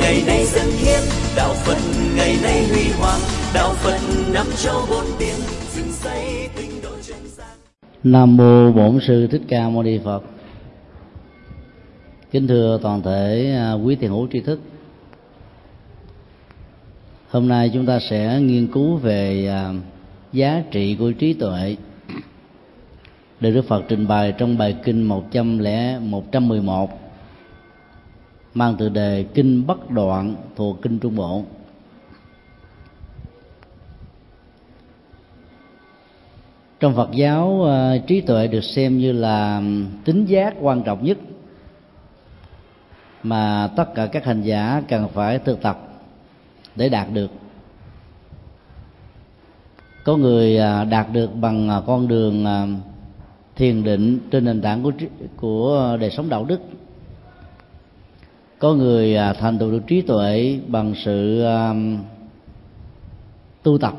ngày nay dân hiến, đạo Phật ngày nay huy hoàng, đạo Phật năm châu bốn biển dựng xây tinh độ chân gian. Nam mô Bổn Sư Thích Ca Mâu Ni Phật. Kính thưa toàn thể quý thiền hữu tri thức. Hôm nay chúng ta sẽ nghiên cứu về giá trị của trí tuệ, được Đức Phật trình bày trong bài kinh 111 mang tựa đề Kinh Bất Đoạn thuộc Kinh Trung Bộ. Trong Phật giáo, trí tuệ được xem như là tính giác quan trọng nhất mà tất cả các hành giả cần phải thực tập để đạt được. Có người đạt được bằng con đường thiền định trên nền tảng của đời sống đạo đức. Có người thành tựu được trí tuệ bằng sự tu tập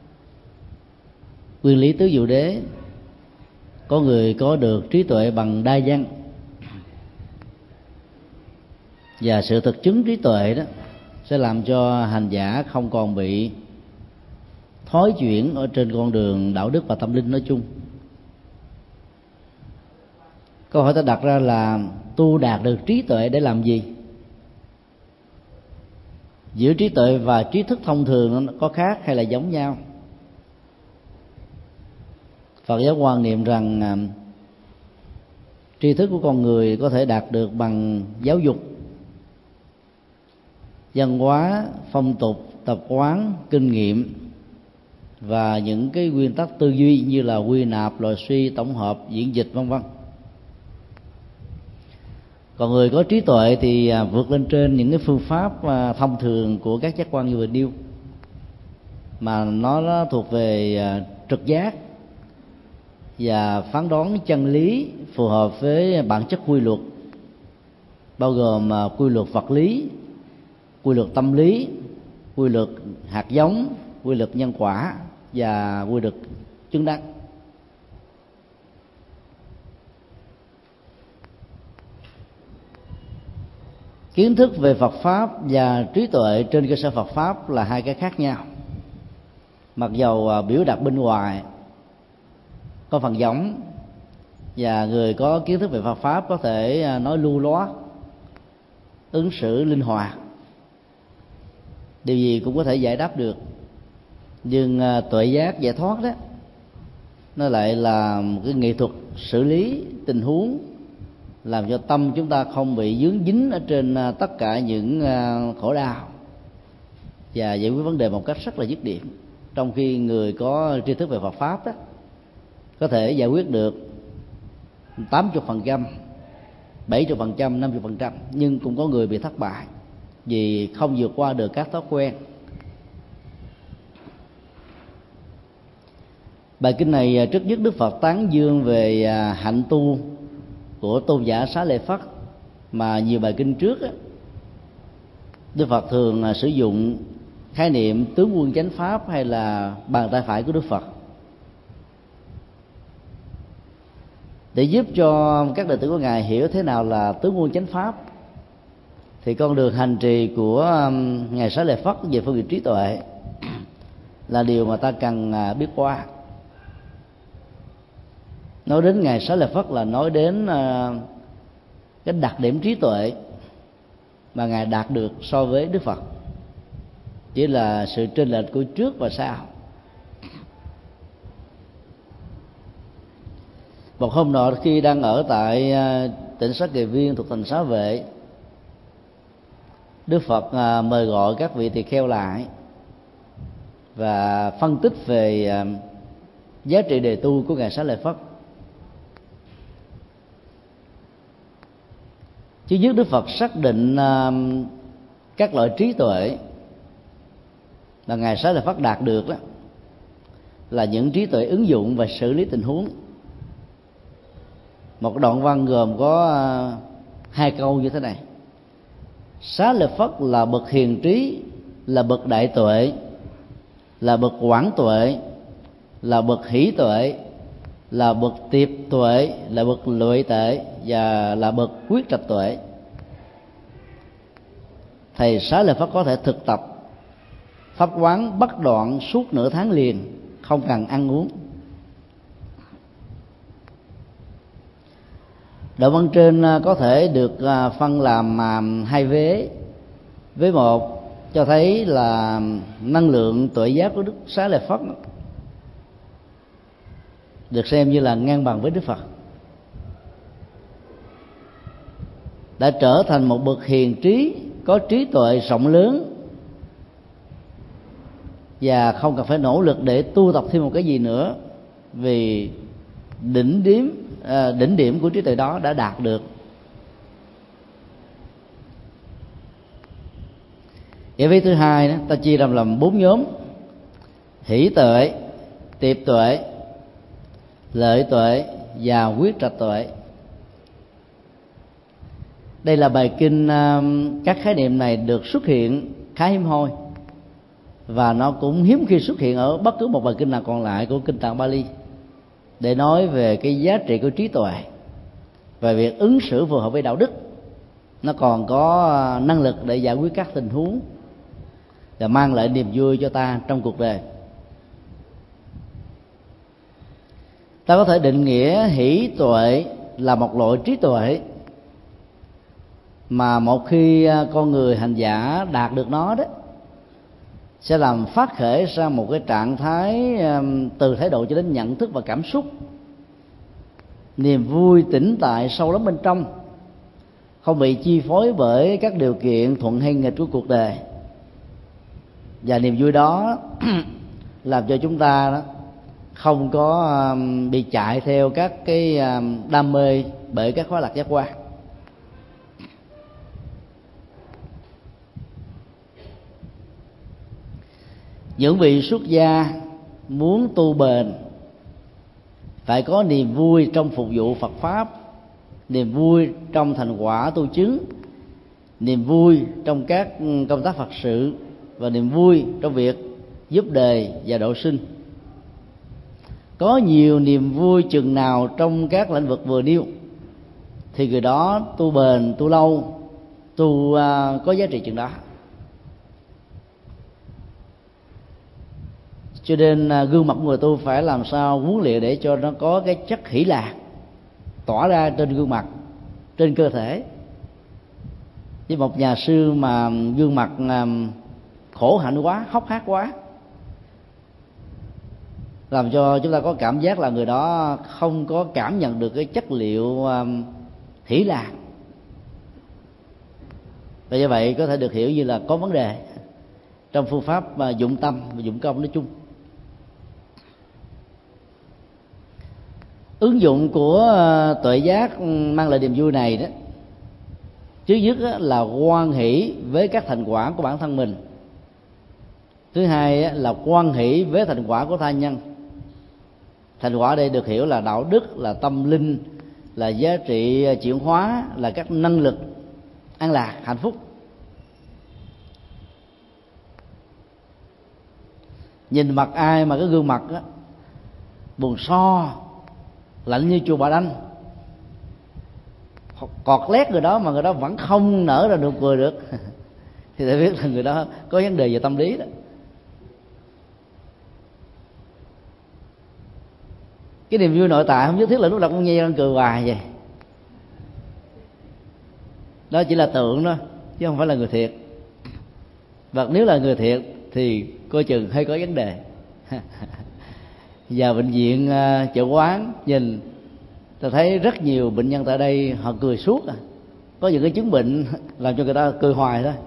nguyên lý tứ diệu đế. Có người có được trí tuệ bằng đa văn. Và sự thực chứng trí tuệ đó sẽ làm cho hành giả không còn bị thói chuyển ở trên con đường đạo đức và tâm linh nói chung. Câu hỏi ta đặt ra là tu đạt được trí tuệ để làm gì? Giữa trí tuệ và trí thức thông thường nó có khác hay là giống nhau? Phật giáo quan niệm rằng tri thức của con người có thể đạt được bằng giáo dục, văn hóa, phong tục, tập quán, kinh nghiệm và những cái nguyên tắc tư duy như là quy nạp, loại suy, tổng hợp, diễn dịch vân vân. Còn người có trí tuệ thì vượt lên trên những cái phương pháp thông thường của các giác quan như vừa nêu, mà nó thuộc về trực giác và phán đoán chân lý phù hợp với bản chất quy luật, bao gồm quy luật vật lý, quy luật tâm lý, quy luật hạt giống, quy luật nhân quả và quy luật chứng đắc. Kiến thức về Phật pháp và trí tuệ trên cơ sở Phật pháp là hai cái khác nhau. Mặc dầu biểu đạt bên ngoài có phần giống, và người có kiến thức về Phật pháp có thể nói lưu loát, ứng xử linh hoạt, điều gì cũng có thể giải đáp được. Nhưng tuệ giác giải thoát đó, nó lại là một cái nghệ thuật xử lý tình huống, làm cho tâm chúng ta không bị dướng dính ở trên tất cả những khổ đau và giải quyết vấn đề một cách rất là dứt điểm. Trong khi người có tri thức về Phật pháp đó có thể giải quyết được 80%, 70%, 50%, nhưng cũng có người bị thất bại vì không vượt qua được các thói quen. Bài kinh này trước nhất Đức Phật tán dương về hạnh tu của tôn giả Xá Lợi Phất, mà nhiều bài kinh trước Đức Phật thường sử dụng khái niệm tướng quân chánh pháp hay là bàn tay phải của Đức Phật để giúp cho các đệ tử của Ngài hiểu thế nào là tướng quân chánh pháp. Thì con đường hành trì của Ngài Xá Lợi Phất về phương diện trí tuệ là điều mà ta cần biết qua. Nói đến Ngài Xá Lợi Phất là nói đến cái đặc điểm trí tuệ mà Ngài đạt được so với Đức Phật, chỉ là sự chênh lệch của trước và sau. Một hôm nọ khi đang ở tại tỉnh Xá Kỳ Viên thuộc thành Xá Vệ, Đức Phật mời gọi các vị tỳ kheo lại và phân tích về giá trị đề tu của Ngài Xá Lợi Phất. Thứ nhất, Đức Phật xác định các loại trí tuệ mà Ngài Xá Lợi Phất đạt được đó là những trí tuệ ứng dụng và xử lý tình huống. Một đoạn văn gồm có hai câu như thế này: Xá Lợi Phất là bậc hiền trí, là bậc đại tuệ, là bậc quảng tuệ, là bậc hỷ tuệ, là bậc tiệp tuệ, là bậc lợi tuệ và là bậc quyết trạch tuệ. thầy Xá Lợi Phất có thể thực tập pháp quán bất đoạn suốt nửa tháng liền, không cần ăn uống. Đoạn văn trên có thể được phân làm hai vế. Vế một cho thấy là năng lượng tuệ giác của Đức Xá Lợi Phất được xem như là ngang bằng với Đức Phật, đã trở thành một bậc hiền trí, có trí tuệ rộng lớn và không cần phải nỗ lực để tu tập thêm một cái gì nữa, vì đỉnh điểm của trí tuệ đó đã đạt được. Giải vế thứ hai đó, ta chia ra làm 4 nhóm: hỷ tuệ, tiệp tuệ, lợi tuệ và quyết trạch tuệ. Đây là bài kinh, các khái niệm này được xuất hiện khá hiếm hoi, và nó cũng hiếm khi xuất hiện ở bất cứ một bài kinh nào còn lại của kinh Tạng Bali, để nói về cái giá trị của trí tuệ và việc ứng xử phù hợp với đạo đức. Nó còn có năng lực để giải quyết các tình huống và mang lại niềm vui cho ta trong cuộc đời. Ta có thể định nghĩa hỷ tuệ là một loại trí tuệ mà một khi con người hành giả đạt được nó đó, sẽ làm phát khởi ra một cái trạng thái từ thái độ cho đến nhận thức và cảm xúc, niềm vui tĩnh tại sâu lắm bên trong, không bị chi phối bởi các điều kiện thuận hay nghịch của cuộc đời. Và niềm vui đó làm cho chúng ta đó không có bị chạy theo các cái đam mê bởi các khoái lạc giác quan. Những vị xuất gia muốn tu bền phải có niềm vui trong phục vụ Phật pháp, niềm vui trong thành quả tu chứng, niềm vui trong các công tác Phật sự, và niềm vui trong việc giúp đời và độ sinh. Có nhiều niềm vui chừng nào trong các lĩnh vực vừa nêu thì người đó tu bền, tu lâu, tu có giá trị chừng đó. Cho nên gương mặt người tu phải làm sao huấn luyện để cho nó có cái chất hỷ lạc tỏa ra trên gương mặt, trên cơ thể. Với một nhà sư mà gương mặt khổ hạnh quá, hốc hác quá, làm cho chúng ta có cảm giác là người đó không có cảm nhận được cái chất liệu hỷ lạc, và như vậy có thể được hiểu như là có vấn đề trong phương pháp dụng tâm và dụng công nói chung. Ứng dụng của tuệ giác mang lại niềm vui này đó, trước nhất là hoan hỷ với các thành quả của bản thân mình. Thứ hai là hoan hỷ với thành quả của tha nhân. Thành quả đây được hiểu là đạo đức, là tâm linh, là giá trị chuyển hóa, là các năng lực an lạc, hạnh phúc. Nhìn mặt ai mà cái gương mặt đó, buồn so, lạnh như chùa Bà Đanh, cọt lét người đó mà người đó vẫn không nở ra nụ cười được thì ta biết là người đó có vấn đề về tâm lý đó. Cái niềm vui nội tại không nhất thiết là lúc nào cũng nhe răng cười hoài vậy. Đó chỉ là tượng thôi, chứ không phải là người thiệt. Và nếu là người thiệt thì coi chừng hơi có vấn đề. Vào bệnh viện Chợ Quán nhìn, ta thấy rất nhiều bệnh nhân tại đây họ cười suốt à. Có những cái chứng bệnh làm cho người ta cười hoài thôi.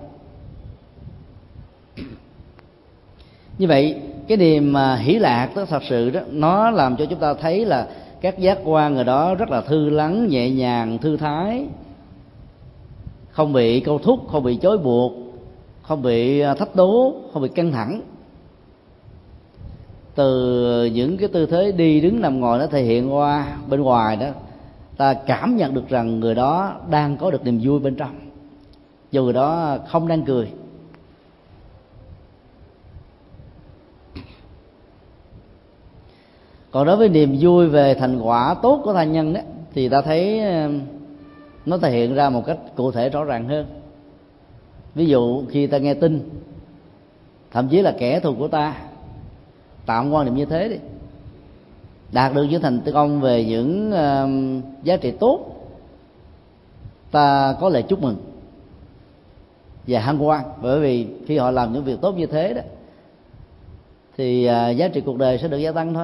Như vậy cái niềm hỷ lạc đó thật sự đó, nó làm cho chúng ta thấy là các giác quan người đó rất là thư lắng, nhẹ nhàng, thư thái, không bị câu thúc, không bị trói buộc, không bị thách đố, không bị căng thẳng. Từ những cái tư thế đi đứng nằm ngồi nó thể hiện qua bên ngoài đó, ta cảm nhận được rằng người đó đang có được niềm vui bên trong, dù người đó không đang cười. Còn đối với niềm vui về thành quả tốt của tha nhân đó, thì ta thấy nó thể hiện ra một cách cụ thể rõ ràng hơn. Ví dụ khi ta nghe tin, thậm chí là kẻ thù của ta tạm quan niệm như thế đi, đạt được những thành công về những giá trị tốt, ta có lời chúc mừng và hân hoan, bởi vì khi họ làm những việc tốt như thế đó thì giá trị cuộc đời sẽ được gia tăng thôi.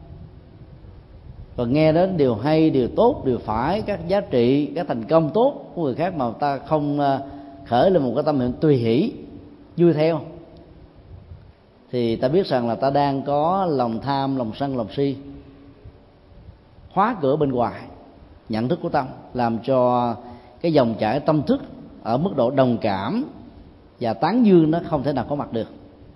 Và nghe đến điều hay, điều tốt, điều phải, các giá trị, các thành công tốt của người khác mà ta không khởi lên một cái tâm niệm tùy hỷ vui theo, thì ta biết rằng là ta đang có lòng tham, lòng sân, lòng si khóa cửa bên ngoài nhận thức của tâm, làm cho cái dòng chảy tâm thức ở mức độ đồng cảm và tán dương nó không thể nào có mặt được.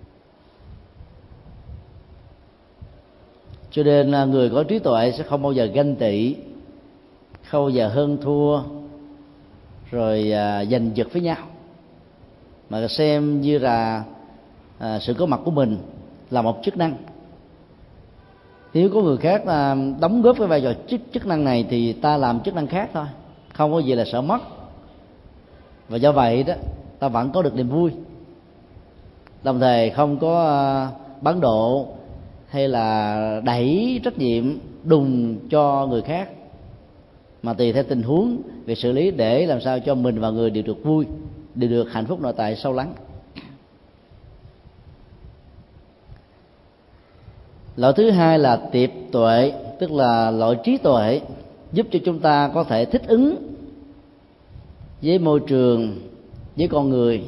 Cho nên người có trí tuệ sẽ không bao giờ ganh tị, không bao giờ hơn thua rồi giành giật với nhau, mà xem như là sự có mặt của mình là một chức năng. Nếu có người khác đóng góp cái vai trò chức năng này thì ta làm chức năng khác thôi, không có gì là sợ mất. Và do vậy đó, ta vẫn có được niềm vui, đồng thời không có bán độ hay là đẩy trách nhiệm đùng cho người khác, mà tùy theo tình huống việc xử lý để làm sao cho mình và người đều được vui, đều được hạnh phúc nội tại sâu lắng. Loại thứ hai là tiệp tuệ, tức là loại trí tuệ giúp cho chúng ta có thể thích ứng với môi trường, với con người.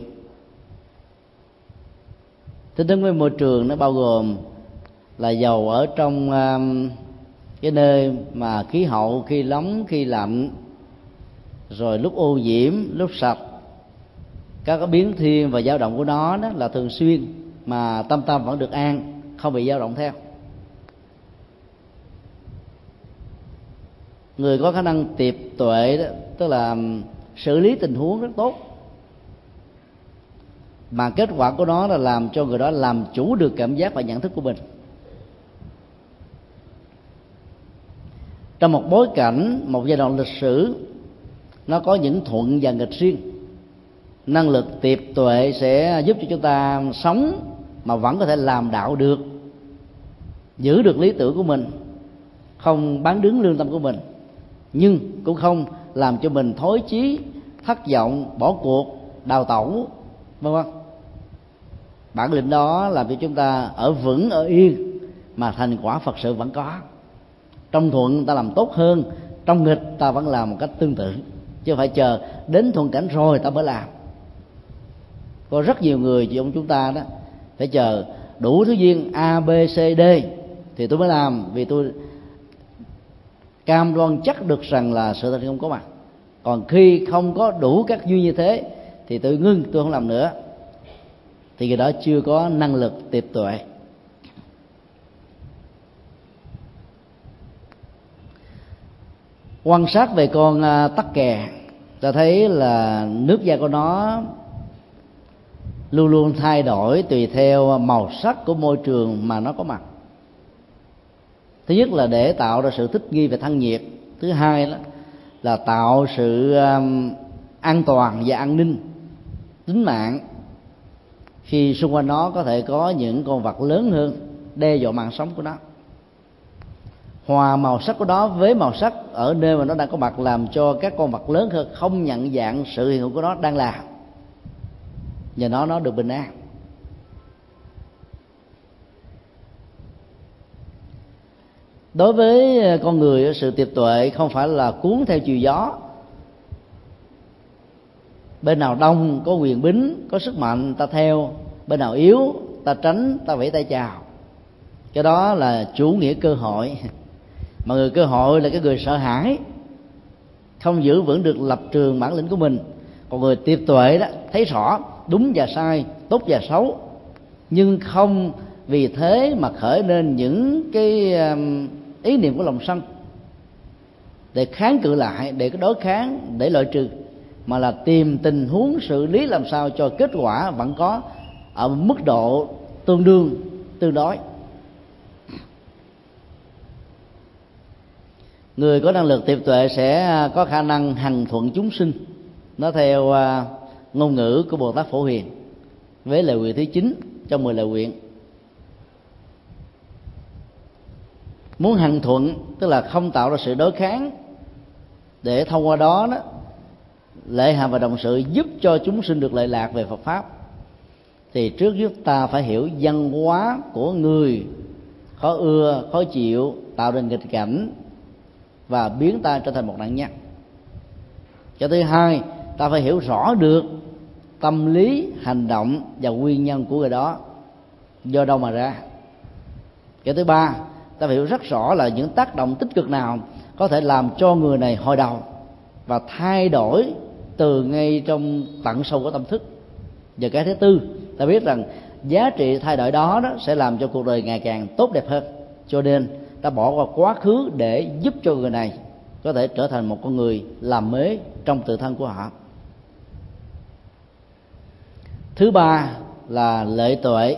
Thích ứng với môi trường nó bao gồm là dầu ở trong cái nơi mà khí hậu khi nóng khi lạnh, rồi lúc ô nhiễm lúc sạch, các cái biến thiên và dao động của nó đó là thường xuyên, mà tâm vẫn được an, không bị dao động theo. Người có khả năng tiệp tuệ đó, tức là xử lý tình huống rất tốt, mà kết quả của nó là làm cho người đó làm chủ được cảm giác và nhận thức của mình. Trong một bối cảnh, một giai đoạn lịch sử, nó có những thuận và nghịch riêng. Năng lực tiệp tuệ sẽ giúp cho chúng ta sống mà vẫn có thể làm đạo được, giữ được lý tưởng của mình, không bán đứng lương tâm của mình, nhưng cũng không làm cho mình thối chí, thất vọng, bỏ cuộc, đào tẩu, vân vân. Bản lĩnh đó làm cho chúng ta ở vững, ở yên, mà thành quả Phật sự vẫn có. Trong thuận ta làm tốt hơn, trong nghịch ta vẫn làm một cách tương tự, chứ không phải chờ đến thuận cảnh rồi ta mới làm. Có rất nhiều người trong chúng ta đó phải chờ đủ thứ duyên A, B, C, D thì tôi mới làm, vì tôi cam đoan chắc được rằng là sự thành công có mặt. Còn khi không có đủ các duyên như thế thì tôi ngưng, tôi không làm nữa, thì người đó chưa có năng lực tiệp tuệ. Quan sát về con tắc kè, ta thấy là nước da của nó luôn luôn thay đổi tùy theo màu sắc của môi trường mà nó có mặt. Thứ nhất là để tạo ra sự thích nghi về thân nhiệt. Thứ hai đó là tạo sự an toàn và an ninh tính mạng, khi xung quanh nó có thể có những con vật lớn hơn đe dọa mạng sống của nó. Hòa màu sắc của nó với màu sắc ở nơi mà nó đang có mặt, làm cho các con vật lớn hơn không nhận dạng sự hiện hữu của nó đang làm, nhờ nó được bình an. Đối với con người, sự tiệp tuệ không phải là cuốn theo chiều gió. Bên nào đông có quyền bính, có sức mạnh ta theo, bên nào yếu ta tránh, ta vẫy tay chào. Cái đó là chủ nghĩa cơ hội. Mà người cơ hội là cái người sợ hãi, không giữ vững được lập trường bản lĩnh của mình. Còn người tiệp tuệ đó thấy rõ đúng và sai, tốt và xấu, nhưng không vì thế mà khởi lên những cái ý niệm của lòng sân để kháng cự lại, để đối kháng, để loại trừ, mà là tìm tình huống xử lý làm sao cho kết quả vẫn có ở mức độ tương đương, tương đối. Người có năng lực tiệp tuệ sẽ có khả năng hằng thuận chúng sinh. Nó theo ngôn ngữ của Bồ Tát Phổ Hiền với lời nguyện thứ 9 trong 10 lời nguyện. Muốn hằng thuận tức là không tạo ra sự đối kháng, để thông qua đó lệ hạ và đồng sự giúp cho chúng sinh được lợi lạc về Phật pháp, thì trước nhất ta phải hiểu văn hóa của người khó ưa, khó chịu, tạo nên nghịch cảnh và biến ta trở thành một nạn nhân. Cái thứ hai, ta phải hiểu rõ được tâm lý, hành động và nguyên nhân của người đó do đâu mà ra. Cái thứ ba, ta phải hiểu rất rõ là những tác động tích cực nào có thể làm cho người này hồi đầu và thay đổi từ ngay trong tận sâu của tâm thức. Và cái thứ tư, ta biết rằng giá trị thay đổi đó sẽ làm cho cuộc đời ngày càng tốt đẹp hơn. Cho nên ta bỏ qua quá khứ để giúp cho người này có thể trở thành một con người làm mới trong tự thân của họ. Thứ ba là lợi tuệ.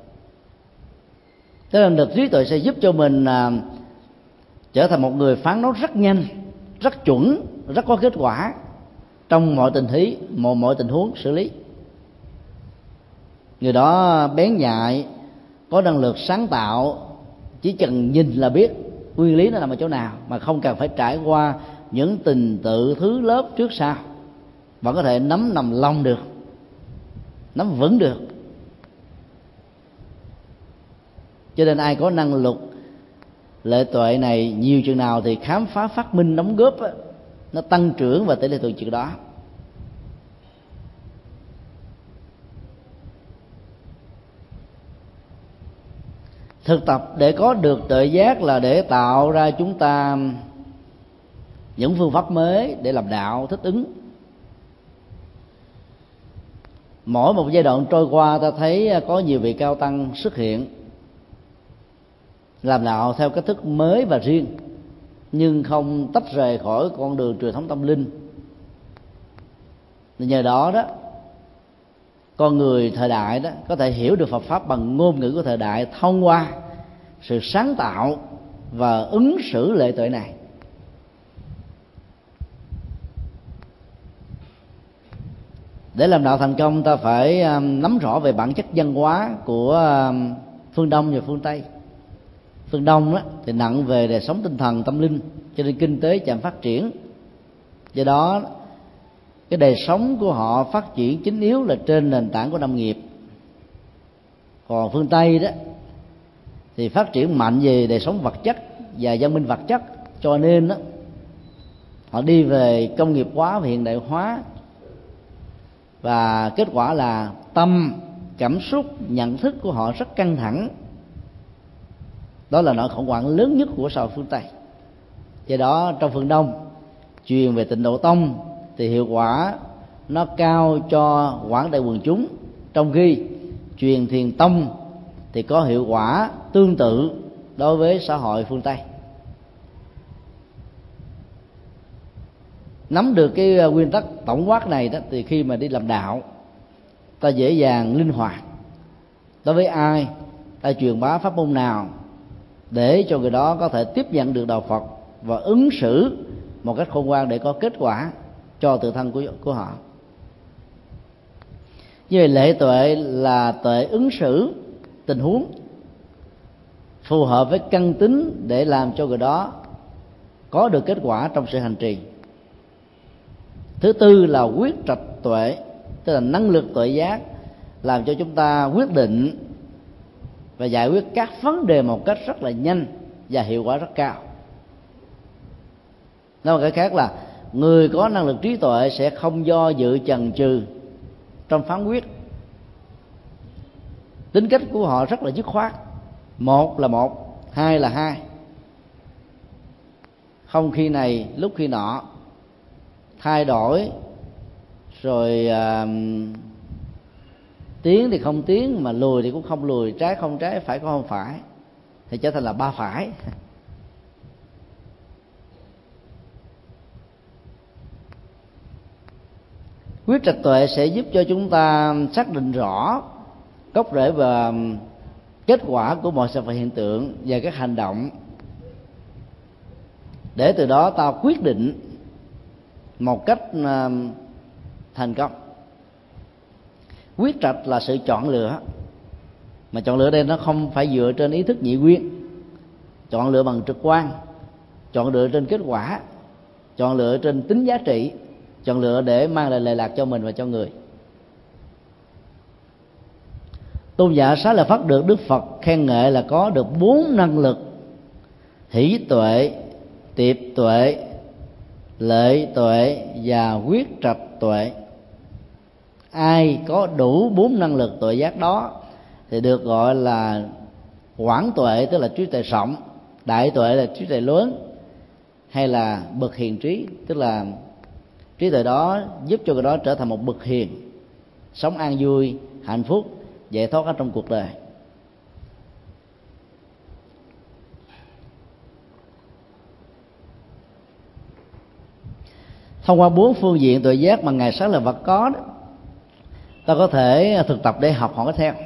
Tức là được trí tuệ sẽ giúp cho mình trở thành một người phán đoán rất nhanh, rất chuẩn, rất có kết quả trong mọi tình huống xử lý. Người đó bén nhạy, có năng lực sáng tạo, chỉ cần nhìn là biết nguyên lý nó nằm ở chỗ nào, mà không cần phải trải qua những trình tự thứ lớp trước sau, vẫn có thể nắm nằm lòng được, nắm vững được. Cho nên ai có năng lực lợi tuệ này nhiều chừng nào thì khám phá, phát minh, đóng góp nó tăng trưởng và tỷ lệ thuận chừng đó. Thực tập để có được tuệ giác là để tạo ra chúng ta những phương pháp mới để làm đạo thích ứng. Mỗi một giai đoạn trôi qua, ta thấy có nhiều vị cao tăng xuất hiện làm đạo theo cách thức mới và riêng, nhưng không tách rời khỏi con đường truyền thống tâm linh. Nhờ đó con người thời đại có thể hiểu được Phật pháp bằng ngôn ngữ của thời đại thông qua sự sáng tạo và ứng xử lệ tuệ này. Để làm đạo thành công, ta phải nắm rõ về bản chất văn hóa của phương Đông và phương Tây. Phương Đông thì nặng về đời sống tinh thần tâm linh, cho nên kinh tế chậm phát triển. Do đó cái đời sống của họ phát triển chính yếu là trên nền tảng của nông nghiệp. Còn phương Tây thì phát triển mạnh về đời sống vật chất và văn minh vật chất, cho nên họ đi về công nghiệp hóa và hiện đại hóa, và kết quả là tâm, cảm xúc, nhận thức của họ rất căng thẳng. Đó là nỗi khủng hoảng lớn nhất của xã hội phương Tây. Do đó trong phương Đông, truyền về Tịnh Độ Tông thì hiệu quả nó cao cho quảng đại quần chúng, trong khi truyền Thiền Tông thì có hiệu quả tương tự đối với xã hội phương Tây. Nắm được cái nguyên tắc tổng quát này thì khi mà đi làm đạo, ta dễ dàng linh hoạt. Đối với ai, ta truyền bá pháp môn nào để cho người đó có thể tiếp nhận được đạo Phật và ứng xử một cách khôn ngoan để có kết quả cho tự thân của họ. Như vậy lễ tuệ là tuệ ứng xử tình huống phù hợp với căn tính để làm cho người đó có được kết quả trong sự hành trì. Thứ tư là quyết trạch tuệ, tức là năng lực tuệ giác làm cho chúng ta quyết định và giải quyết các vấn đề một cách rất là nhanh và hiệu quả rất cao. Nói một cái khác là người có năng lực trí tuệ sẽ không do dự chần chừ trong phán quyết. Tính cách của họ rất là dứt khoát, một là một, hai là hai, không khi này lúc khi nọ, thay đổi rồi tiến thì không tiến, mà lùi thì cũng không lùi, trái không trái, phải cũng không phải, thì trở thành là ba phải. Quyết trạch tuệ sẽ giúp cho chúng ta xác định rõ gốc rễ và kết quả của mọi sự vật hiện tượng và các hành động, để từ đó ta quyết định một cách thành công. Quyết trạch là sự chọn lựa, mà chọn lựa đây nó không phải dựa trên ý thức nhị nguyên, chọn lựa bằng trực quan, chọn lựa trên kết quả, chọn lựa trên tính giá trị, chọn lựa để mang lại lệ lạc cho mình và cho người. Tôn giả Xá Lợi Phất được Đức Phật khen ngợi là có được 4 năng lực: hỷ tuệ, tiệp tuệ, lợi tuệ và quyết trạch tuệ. Ai có đủ 4 năng lực tuệ giác đó thì được gọi là quảng tuệ, tức là trí tuệ rộng; đại tuệ là trí tuệ lớn; hay là bậc hiền trí, tức là trí tuệ đó giúp cho người đó trở thành một bậc hiền, sống an vui, hạnh phúc, giải thoát ở trong cuộc đời. Thông qua 4 phương diện tuệ giác mà Ngài Xá Lợi Phật có đó, ta có thể thực tập để học hỏi theo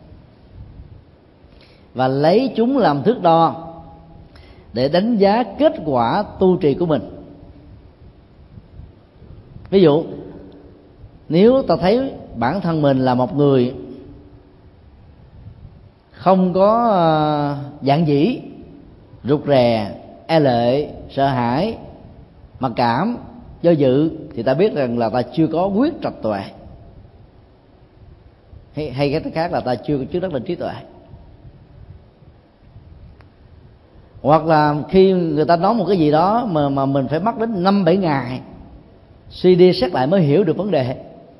và lấy chúng làm thước đo để đánh giá kết quả tu trì của mình. Ví dụ, nếu ta thấy bản thân mình là một người không có dạn dĩ, rụt rè, e lệ, sợ hãi, mặc cảm, do dự, thì ta biết rằng là ta chưa có quyết trạch tuệ, hay cái khác là ta chưa chứng đắc định trí tuệ. Hoặc là khi người ta nói một cái gì đó mà mình phải mất đến 5-7 ngày suy đi xét lại mới hiểu được vấn đề,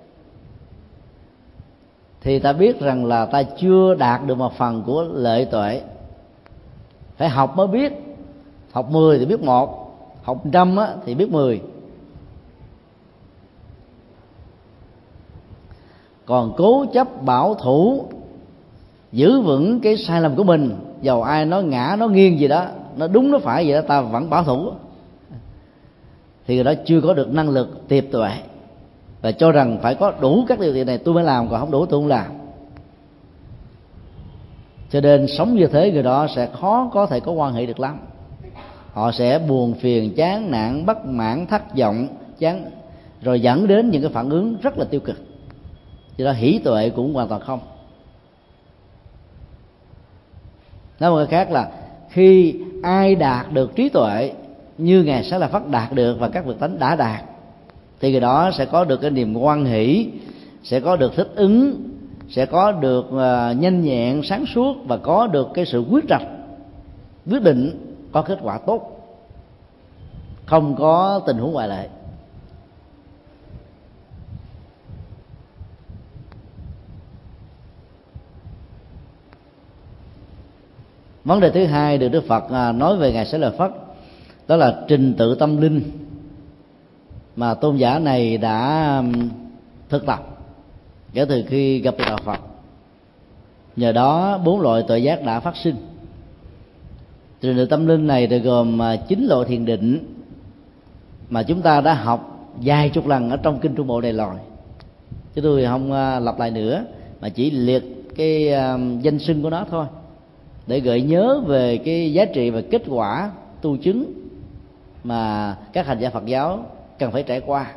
thì ta biết rằng là ta chưa đạt được một phần của lợi tuệ. Phải học mới biết, học 10 thì biết 1, học 100 thì biết 10. Còn cố chấp bảo thủ giữ vững cái sai lầm của mình, dầu ai nói ngã nói nghiêng gì đó, nó đúng nó phải gì đó, ta vẫn bảo thủ, thì người đó chưa có được năng lực tiệp tuệ, và cho rằng phải có đủ các điều kiện này tôi mới làm, còn không đủ tôi không làm. Cho nên sống như thế, người đó sẽ khó có thể có quan hệ được lắm. Họ sẽ buồn phiền, chán nản, bất mãn, thất vọng, rồi dẫn đến những cái phản ứng rất là tiêu cực. Do đó hỷ tuệ cũng hoàn toàn không. Nói một cái khác là khi ai đạt được trí tuệ như Ngài Xá Lợi Phất đạt được và các vị tánh đã đạt, thì người đó sẽ có được cái niềm hoan hỷ, sẽ có được thích ứng, sẽ có được nhanh nhẹn, sáng suốt, và có được cái sự quyết trạch, quyết định, có kết quả tốt, không có tình huống ngoại lệ. Vấn đề thứ hai được Đức Phật nói về Ngài Xá Lợi Phất, đó là trình tự tâm linh mà tôn giả này đã thực tập kể từ khi gặp được đạo Phật. Nhờ đó 4 loại tuệ giác đã phát sinh. Trình tự tâm linh này được gồm 9 loại thiền định mà chúng ta đã học vài chục lần ở trong kinh Trung Bộ này rồi, chứ tôi không lặp lại nữa, mà chỉ liệt cái danh xưng của nó thôi, để gợi nhớ về cái giá trị và kết quả tu chứng mà các hành giả Phật giáo cần phải trải qua.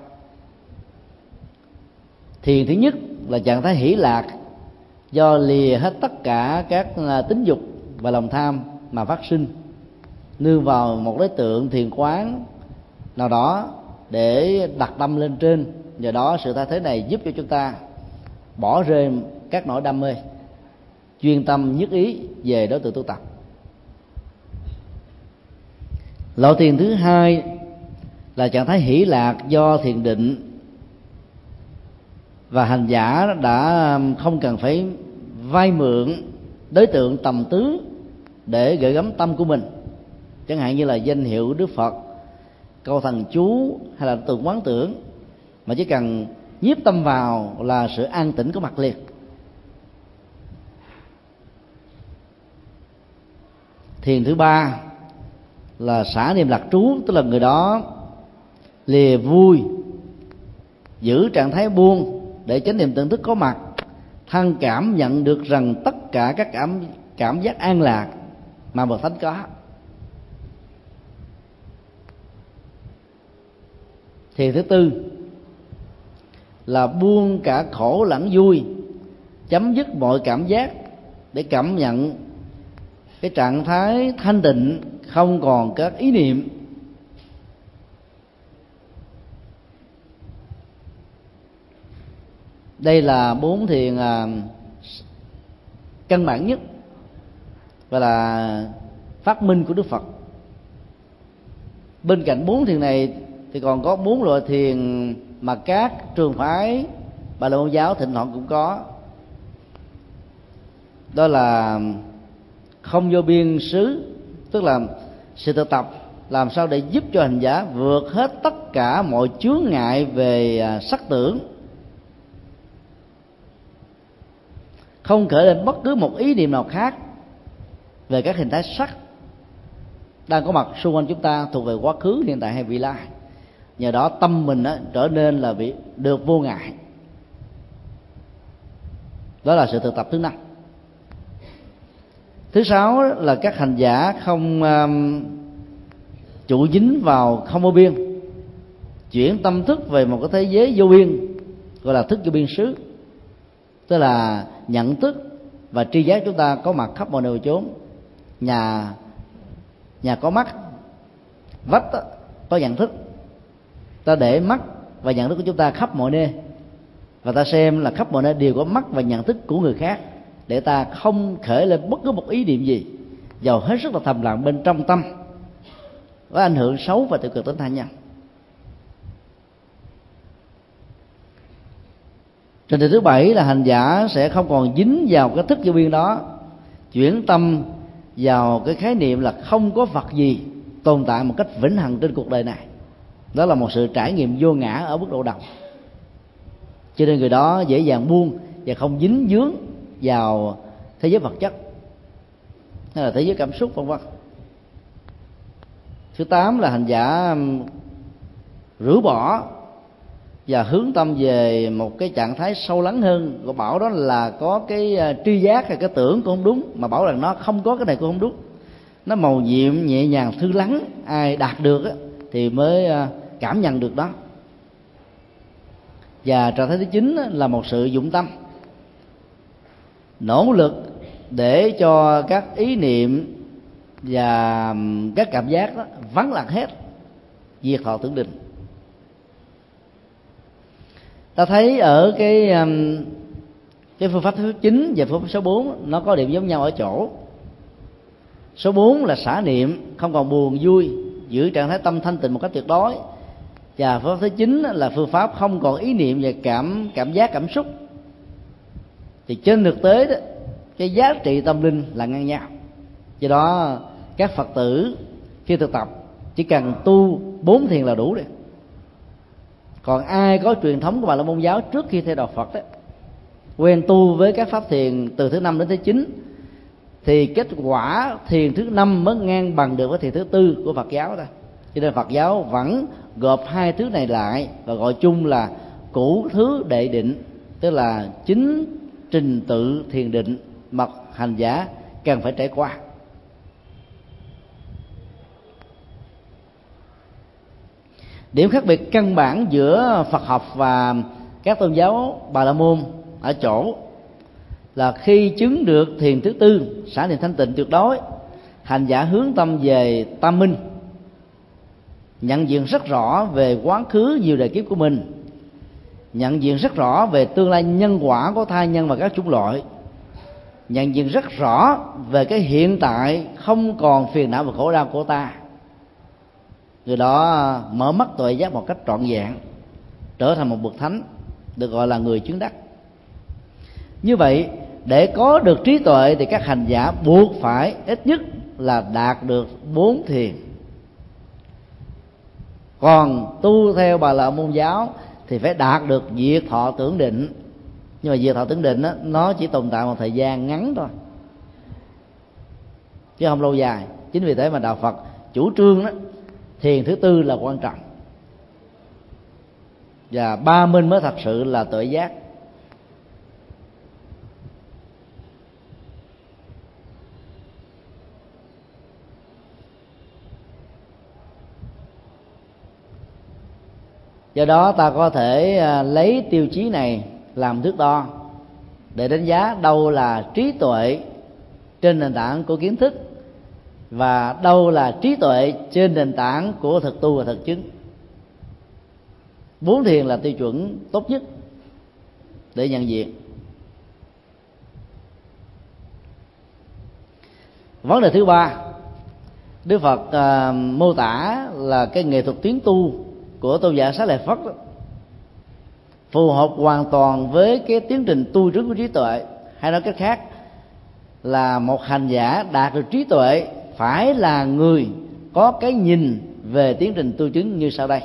Thiền thứ nhất là trạng thái hỷ lạc, do lìa hết tất cả các tính dục và lòng tham mà phát sinh, nương vào một đối tượng thiền quán nào đó để đặt tâm lên trên. Do đó sự thay thế này giúp cho chúng ta bỏ rơi các nỗi đam mê, chuyên tâm nhất ý về đối tượng tu tập. Lộ thiền thứ hai là trạng thái hỷ lạc do thiền định, và hành giả đã không cần phải vay mượn đối tượng tầm tứ để gửi gắm tâm của mình, chẳng hạn như là danh hiệu Đức Phật, câu thần chú hay là tượng quán tưởng, mà chỉ cần nhiếp tâm vào là sự an tĩnh có mặt liền. Thiền thứ ba là xả niệm lạc trú, tức là người đó lìa vui, giữ trạng thái buông để chánh niệm tỉnh thức có mặt, thân cảm nhận được rằng tất cả các cảm giác an lạc mà bậc thánh có. Thiền thứ tư là buông cả khổ lẫn vui, chấm dứt mọi cảm giác để cảm nhận cái trạng thái thanh tịnh, không còn các ý niệm. Đây là 4 thiền căn bản nhất và là phát minh của Đức Phật. Bên cạnh 4 thiền này thì còn có 4 loại thiền mà các trường phái Bà La Môn giáo thỉnh thoảng cũng có. Đó là không vô biên xứ, tức là sự thực tập làm sao để giúp cho hành giả vượt hết tất cả mọi chướng ngại về sắc tưởng, không khởi lên bất cứ một ý niệm nào khác về các hình thái sắc đang có mặt xung quanh chúng ta, thuộc về quá khứ, hiện tại hay vị lai. Nhờ đó tâm mình trở nên là được vô ngại. Đó là sự thực tập thứ 5. Thứ 6 là các hành giả không trụ dính vào không vô biên, chuyển tâm thức về một cái thế giới vô biên, gọi là thức vô biên xứ. Tức là nhận thức và tri giác chúng ta có mặt khắp mọi nơi chốn. Nhà có mắt, vách có nhận thức. Ta để mắt và nhận thức của chúng ta khắp mọi nơi, và ta xem là khắp mọi nơi đều có mắt và nhận thức của người khác, để ta không khởi lên bất cứ một ý niệm gì, dầu hết sức là thầm lặng bên trong tâm, có ảnh hưởng xấu và tiêu cực đến tha nhân. Trình tự thứ 7 là hành giả sẽ không còn dính vào cái thức vô biên đó, chuyển tâm vào cái khái niệm là không có vật gì tồn tại một cách vĩnh hằng trên cuộc đời này. Đó là một sự trải nghiệm vô ngã ở mức độ đầu, cho nên người đó dễ dàng buông và không dính dướng vào thế giới vật chất hay là thế giới cảm xúc, vân vân. Thứ 8 là hành giả rũ bỏ và hướng tâm về một cái trạng thái sâu lắng hơn. Gọi bảo đó là có cái tri giác hay cái tưởng cũng không đúng, mà bảo rằng nó không có cái này cũng không đúng. Nó màu nhiệm, nhẹ nhàng, thư lắng. Ai đạt được thì mới cảm nhận được đó. Và trạng thái thứ 9 là một sự dụng tâm, nỗ lực để cho các ý niệm và các cảm giác đó vắng lặng hết, diệt thọ tưởng định. Ta thấy ở cái phương pháp thứ 9 và phương pháp số 4 nó có điểm giống nhau ở chỗ. Số 4 là xả niệm, không còn buồn vui, giữ trạng thái tâm thanh tịnh một cách tuyệt đối. Và phương pháp thứ 9 là phương pháp không còn ý niệm về cảm giác, cảm xúc. Thì trên thực tế đó, cái giá trị tâm linh là ngang nhau. Do đó các Phật tử khi thực tập chỉ cần tu 4 thiền là đủ rồi. Còn ai có truyền thống của Bà La Môn giáo trước khi theo đạo Phật đó, quen tu với các pháp thiền từ thứ 5 đến thứ 9, thì kết quả thiền thứ 5 mới ngang bằng được với thiền thứ 4 của Phật giáo đó. Cho nên Phật giáo vẫn gộp hai thứ này lại và gọi chung là cửu thứ đệ định, tức là 9 trình tự thiền định mà hành giả cần phải trải qua. Điểm khác biệt căn bản giữa Phật học và các tôn giáo Bà La Môn ở chỗ là khi chứng được thiền thứ 4, xả niệm thanh tịnh tuyệt đối, hành giả hướng tâm về tam minh, nhận diện rất rõ về quá khứ nhiều đời kiếp của mình, nhận diện rất rõ về tương lai nhân quả của tha nhân và các chủng loại, nhận diện rất rõ về cái hiện tại không còn phiền não và khổ đau của ta. Người đó mở mắt tuệ giác một cách trọn vẹn, trở thành một bậc thánh, được gọi là người chứng đắc. Như vậy, để có được trí tuệ thì các hành giả buộc phải ít nhất là đạt được 4 thiền. Còn tu theo Bà La Môn giáo thì phải đạt được diệt thọ tưởng định. Nhưng mà diệt thọ tưởng định đó, nó chỉ tồn tại một thời gian ngắn thôi, chứ không lâu dài. Chính vì thế mà đạo Phật chủ trương đó, thiền thứ 4 là quan trọng, và ba minh mới thật sự là tuệ giác. Do đó ta có thể lấy tiêu chí này làm thước đo để đánh giá đâu là trí tuệ trên nền tảng của kiến thức và đâu là trí tuệ trên nền tảng của thực tu và thực chứng. 4 thiền là tiêu chuẩn tốt nhất để nhận diện. Vấn đề thứ ba, Đức Phật mô tả là cái nghệ thuật tiến tu của tôn giả Xá Lợi Phất đó, phù hợp hoàn toàn với cái tiến trình tu chứng của trí tuệ. Hay nói cách khác là một hành giả đạt được trí tuệ phải là người có cái nhìn về tiến trình tu chứng như sau đây.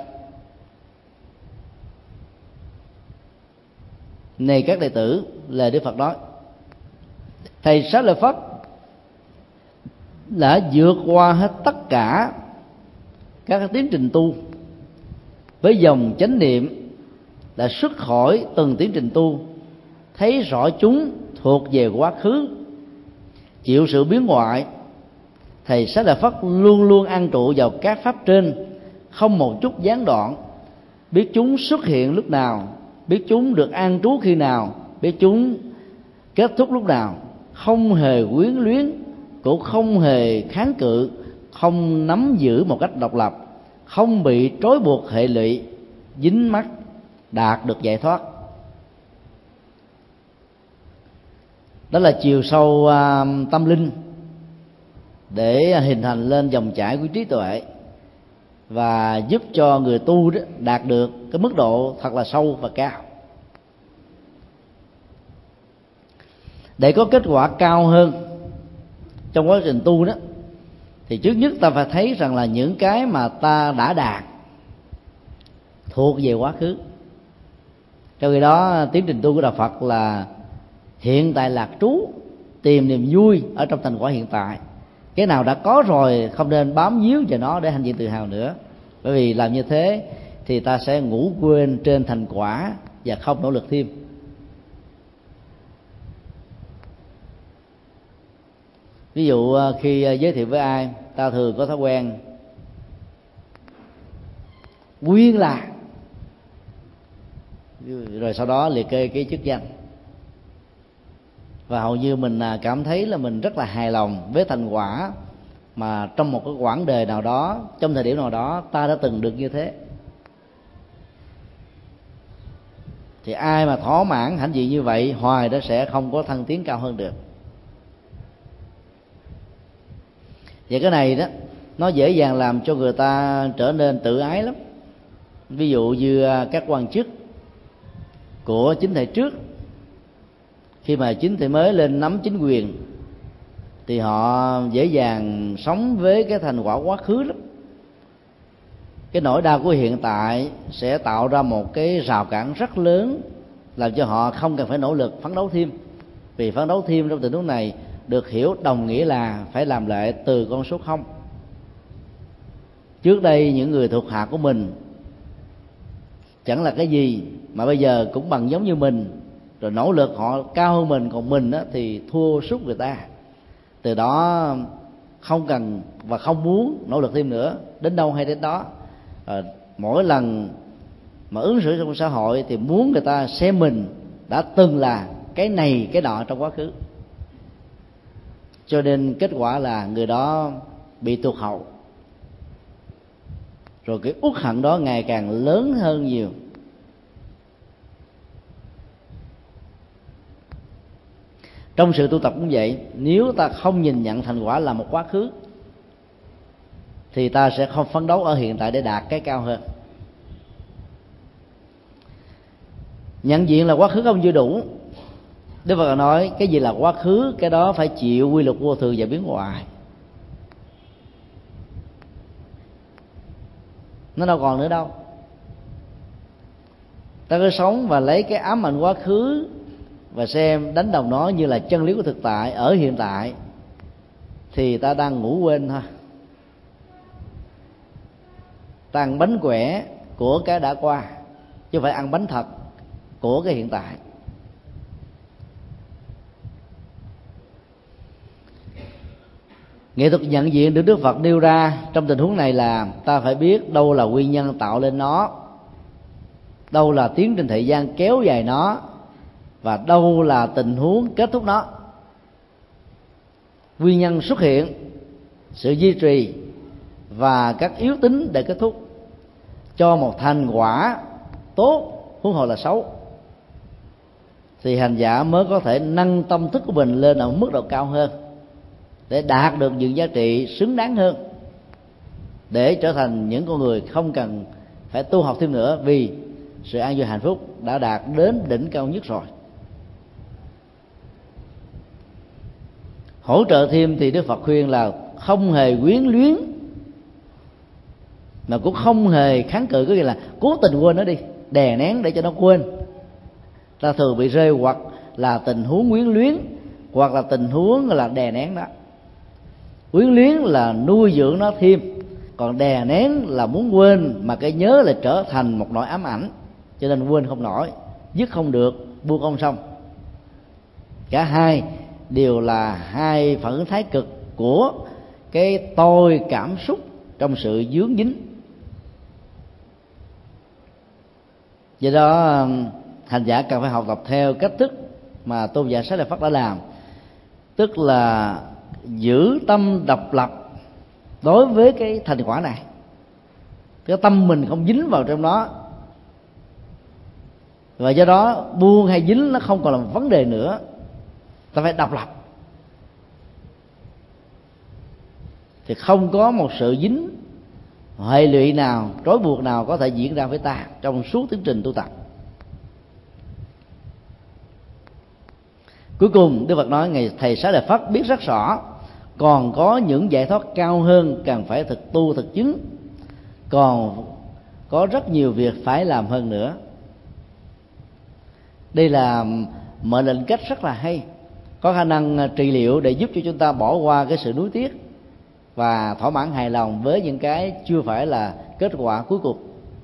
Này các đệ tử, lời Đức Phật nói: Thầy Xá Lợi Phất đã vượt qua hết tất cả các tiến trình tu với dòng chánh niệm, đã xuất khỏi từng tiến trình tu, thấy rõ chúng thuộc về quá khứ, chịu sự biến hoại. Thầy Xá Lợi Phất luôn luôn an trụ vào các pháp trên, không một chút gián đoạn, biết chúng xuất hiện lúc nào, biết chúng được an trú khi nào, biết chúng kết thúc lúc nào, không hề quyến luyến, cũng không hề kháng cự, không nắm giữ một cách độc lập, không bị trói buộc hệ lụy, dính mắc, đạt được giải thoát. Đó là chiều sâu tâm linh để hình thành lên dòng chảy của trí tuệ và giúp cho người tu đó đạt được cái mức độ thật là sâu và cao. Để có kết quả cao hơn trong quá trình tu đó, thì trước nhất ta phải thấy rằng là những cái mà ta đã đạt thuộc về quá khứ. Trong khi đó tiến trình tu của Đạo Phật là hiện tại lạc trú, tìm niềm vui ở trong thành quả hiện tại. Cái nào đã có rồi không nên bám víu vào nó để hạnh diện tự hào nữa, bởi vì làm như thế thì ta sẽ ngủ quên trên thành quả và không nỗ lực thêm. Ví dụ khi giới thiệu với ai, ta thường có thói quen nguyên là, rồi sau đó liệt kê cái chức danh, và hầu như mình cảm thấy là mình rất là hài lòng với thành quả mà trong một cái quãng đời nào đó, trong thời điểm nào đó ta đã từng được như thế. Thì ai mà thỏa mãn hãnh diện như vậy hoài đó sẽ không có thăng tiến cao hơn được. Và cái này đó nó dễ dàng làm cho người ta trở nên tự ái lắm. Ví dụ như các quan chức của chính thể trước, khi mà chính thể mới lên nắm chính quyền thì họ dễ dàng sống với cái thành quả quá khứ lắm. Cái nỗi đau của hiện tại sẽ tạo ra một cái rào cản rất lớn, làm cho họ không cần phải nỗ lực phấn đấu thêm. Vì phấn đấu thêm trong tình huống này được hiểu đồng nghĩa là phải làm lại từ con số 0. Trước đây những người thuộc hạ của mình chẳng là cái gì, mà bây giờ cũng bằng giống như mình, rồi nỗ lực họ cao hơn mình, còn mình thì thua sút người ta. Từ đó không cần và không muốn nỗ lực thêm nữa, đến đâu hay đến đó. Mỗi lần mà ứng xử trong xã hội thì muốn người ta xem mình đã từng là cái này cái nọ trong quá khứ, cho nên kết quả là người đó bị tụt hậu, rồi cái uất hận đó ngày càng lớn hơn nhiều. Trong sự tu tập cũng vậy, nếu ta không nhìn nhận thành quả là một quá khứ thì ta sẽ không phấn đấu ở hiện tại để đạt cái cao hơn. Nhận diện là quá khứ không chưa đủ. Đức Phật nói cái gì là quá khứ, cái đó phải chịu quy luật vô thường và biến hoại. Nó đâu còn nữa đâu. Ta cứ sống và lấy cái ám ảnh quá khứ và xem đánh đồng nó như là chân lý của thực tại ở hiện tại, thì ta đang ngủ quên thôi. Ta ăn bánh quẻ của cái đã qua, chứ không phải ăn bánh thật của cái hiện tại. Nghệ thuật nhận diện được Đức Phật nêu ra trong tình huống này là ta phải biết đâu là nguyên nhân tạo lên nó, đâu là tiến trình thời gian kéo dài nó, và đâu là tình huống kết thúc nó, nguyên nhân xuất hiện, sự duy trì và các yếu tính để kết thúc cho một thành quả tốt, huống hồ là xấu, thì hành giả mới có thể nâng tâm thức của mình lên ở mức độ cao hơn để đạt được những giá trị xứng đáng hơn, để trở thành những con người không cần phải tu học thêm nữa, vì sự an vui hạnh phúc đã đạt đến đỉnh cao nhất rồi. Hỗ trợ thêm thì Đức Phật khuyên là không hề quyến luyến, mà cũng không hề kháng cự, có nghĩa là cố tình quên nó đi, đè nén để cho nó quên. Ta thường bị rơi hoặc là tình huống quyến luyến, hoặc là tình huống là đè nén đó. Quyến luyến là nuôi dưỡng nó thêm, còn đè nén là muốn quên, mà cái nhớ là trở thành một nỗi ám ảnh, cho nên quên không nổi, dứt không được, buông không xong. Cả hai đều là hai phản ứng thái cực của cái tôi cảm xúc trong sự dướng dính. Do đó hành giả cần phải học tập theo cách thức mà tôn giả Xá Lợi Phất đã làm, tức là giữ tâm độc lập đối với cái thành quả này. Cái tâm mình không dính vào trong đó, và do đó buông hay dính nó không còn là một vấn đề nữa. Ta phải độc lập, thì không có một sự dính hệ lụy nào, trói buộc nào có thể diễn ra với ta trong suốt tiến trình tu tập. Cuối cùng Đức Phật nói ngày thầy Xá Lợi Phất biết rất rõ còn có những giải thoát cao hơn cần phải thực tu thực chứng, còn có rất nhiều việc phải làm hơn nữa. Đây là mệnh lệnh cách rất là hay, có khả năng trị liệu để giúp cho chúng ta bỏ qua cái sự nuối tiếc và thỏa mãn hài lòng với những cái chưa phải là kết quả cuối cùng.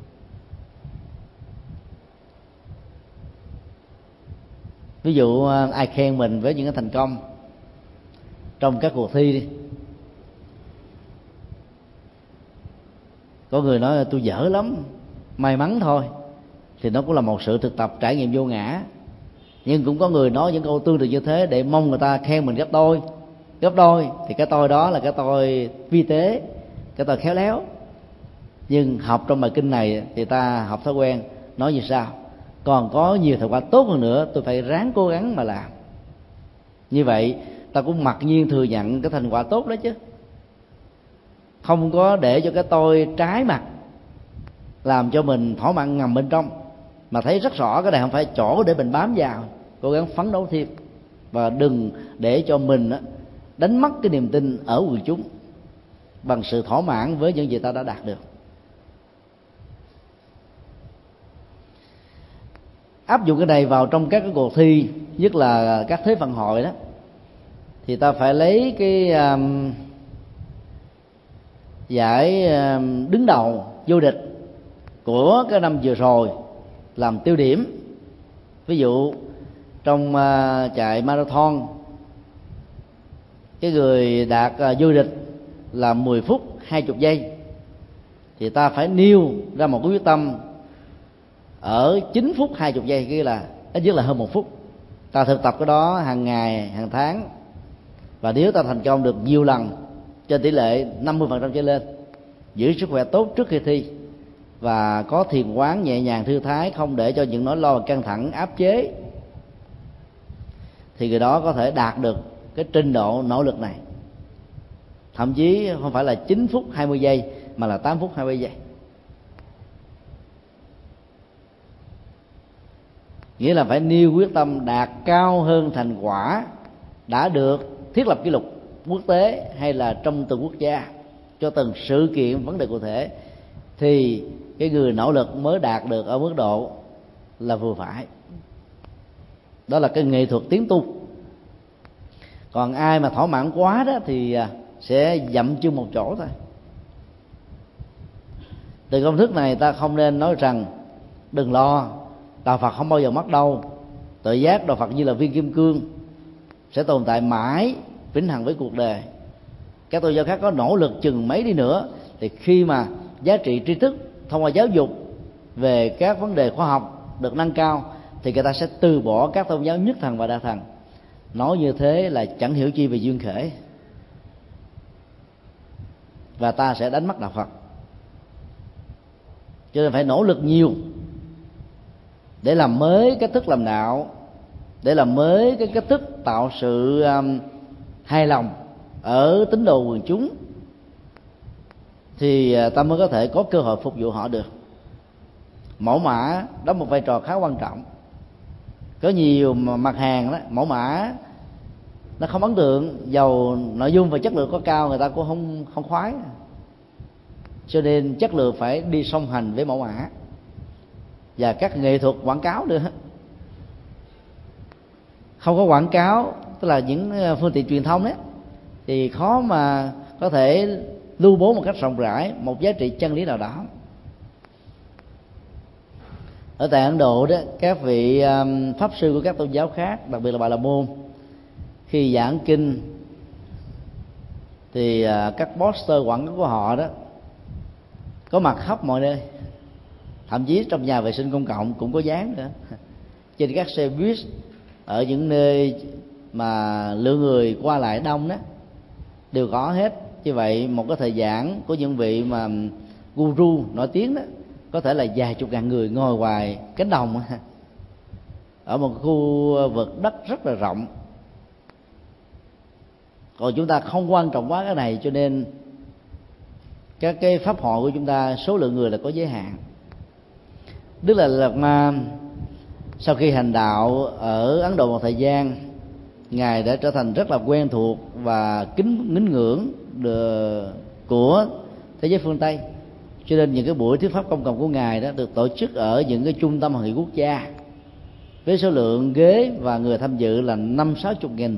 Ví dụ ai khen mình với những cái thành công trong các cuộc thi đi, có người nói tôi dở lắm, may mắn thôi, thì nó cũng là một sự thực tập trải nghiệm vô ngã. Nhưng cũng có người nói những câu tương tự như thế để mong người ta khen mình gấp đôi, thì cái tôi đó là cái tôi vi tế, cái tôi khéo léo. Nhưng học trong bài kinh này thì ta học thói quen nói như sau: còn có nhiều thành quả tốt hơn nữa, tôi phải ráng cố gắng mà làm. Như vậy ta cũng mặc nhiên thừa nhận cái thành quả tốt đó chứ, không có để cho cái tôi trái mặt làm cho mình thỏa mãn ngầm bên trong, mà thấy rất rõ cái này không phải chỗ để mình bám vào, cố gắng phấn đấu thêm, và đừng để cho mình đánh mất cái niềm tin ở quần chúng bằng sự thỏa mãn với những gì ta đã đạt được. Áp dụng cái này vào trong các cái cuộc thi, nhất là các thế vận hội đó, thì ta phải lấy cái giải đứng đầu vô địch của cái năm vừa rồi làm tiêu điểm. Ví dụ trong chạy marathon, cái người đạt vô địch là 10 phút 20 giây, thì ta phải nêu ra một cái quyết tâm ở 9 phút 20 giây, kia là ít nhất là hơn 1 phút. Ta thực tập cái đó hàng ngày, hàng tháng, và nếu ta thành công được nhiều lần trên tỷ lệ 50% trở lên, giữ sức khỏe tốt trước khi thi, và có thiền quán nhẹ nhàng thư thái, không để cho những nỗi lo căng thẳng áp chế, thì người đó có thể đạt được cái trình độ nỗ lực này. Thậm chí không phải là 9 phút 20 giây mà là 8 phút 20 giây. Nghĩa là phải nêu quyết tâm đạt cao hơn thành quả đã được thiết lập kỷ lục quốc tế hay là trong từng quốc gia cho từng sự kiện vấn đề cụ thể, thì cái người nỗ lực mới đạt được ở mức độ là vừa phải. Đó là cái nghệ thuật tiến tu. Còn ai mà thỏa mãn quá đó thì sẽ dậm chân một chỗ thôi. Từ công thức này ta không nên nói rằng đừng lo, đạo Phật không bao giờ mất đâu, tự giác đạo Phật như là viên kim cương sẽ tồn tại mãi vĩnh hằng với cuộc đời. Các tôn giáo khác có nỗ lực chừng mấy đi nữa, thì khi mà giá trị tri thức thông qua giáo dục về các vấn đề khoa học được nâng cao, thì người ta sẽ từ bỏ các tôn giáo nhất thần và đa thần. Nói như thế là chẳng hiểu chi về duyên khởi, và ta sẽ đánh mất đạo Phật. Cho nên phải nỗ lực nhiều để làm mới cách thức làm đạo, để làm mới cái cách thức tạo sự hài lòng ở tín đồ quần chúng, thì ta mới có thể có cơ hội phục vụ họ được. Mẫu mã đóng một vai trò khá quan trọng. Có nhiều mặt hàng đó, mẫu mã nó không ấn tượng, dầu nội dung và chất lượng có cao người ta cũng không khoái. Cho nên chất lượng phải đi song hành với mẫu mã và các nghệ thuật quảng cáo nữa. Không có quảng cáo, tức là những phương tiện truyền thông đấy, thì khó mà có thể lưu bố một cách rộng rãi một giá trị chân lý nào đó. Ở tại Ấn Độ đó, các vị pháp sư của các tôn giáo khác, đặc biệt là Bà La Môn, khi giảng kinh thì các poster quảng cáo của họ đó có mặt khắp mọi nơi, thậm chí trong nhà vệ sinh công cộng cũng có dán nữa, trên các xe buýt, ở những nơi mà lượng người qua lại đông đó đều có hết. Như vậy một cái thời giảng của những vị mà guru nổi tiếng đó có thể là vài chục ngàn người ngồi ngoài cánh đồng ở một khu vực đất rất là rộng. Còn chúng ta không quan trọng quá cái này, cho nên các cái pháp hội của chúng ta số lượng người là có giới hạn. Đức Lạt Ma sau khi hành đạo ở Ấn Độ một thời gian, ngài đã trở thành rất là quen thuộc và kính ngưỡng của thế giới phương Tây. Cho nên những cái buổi thuyết pháp công cộng của ngài đó được tổ chức ở những cái trung tâm hội nghị quốc gia với số lượng ghế và người tham dự là 50-60 nghìn.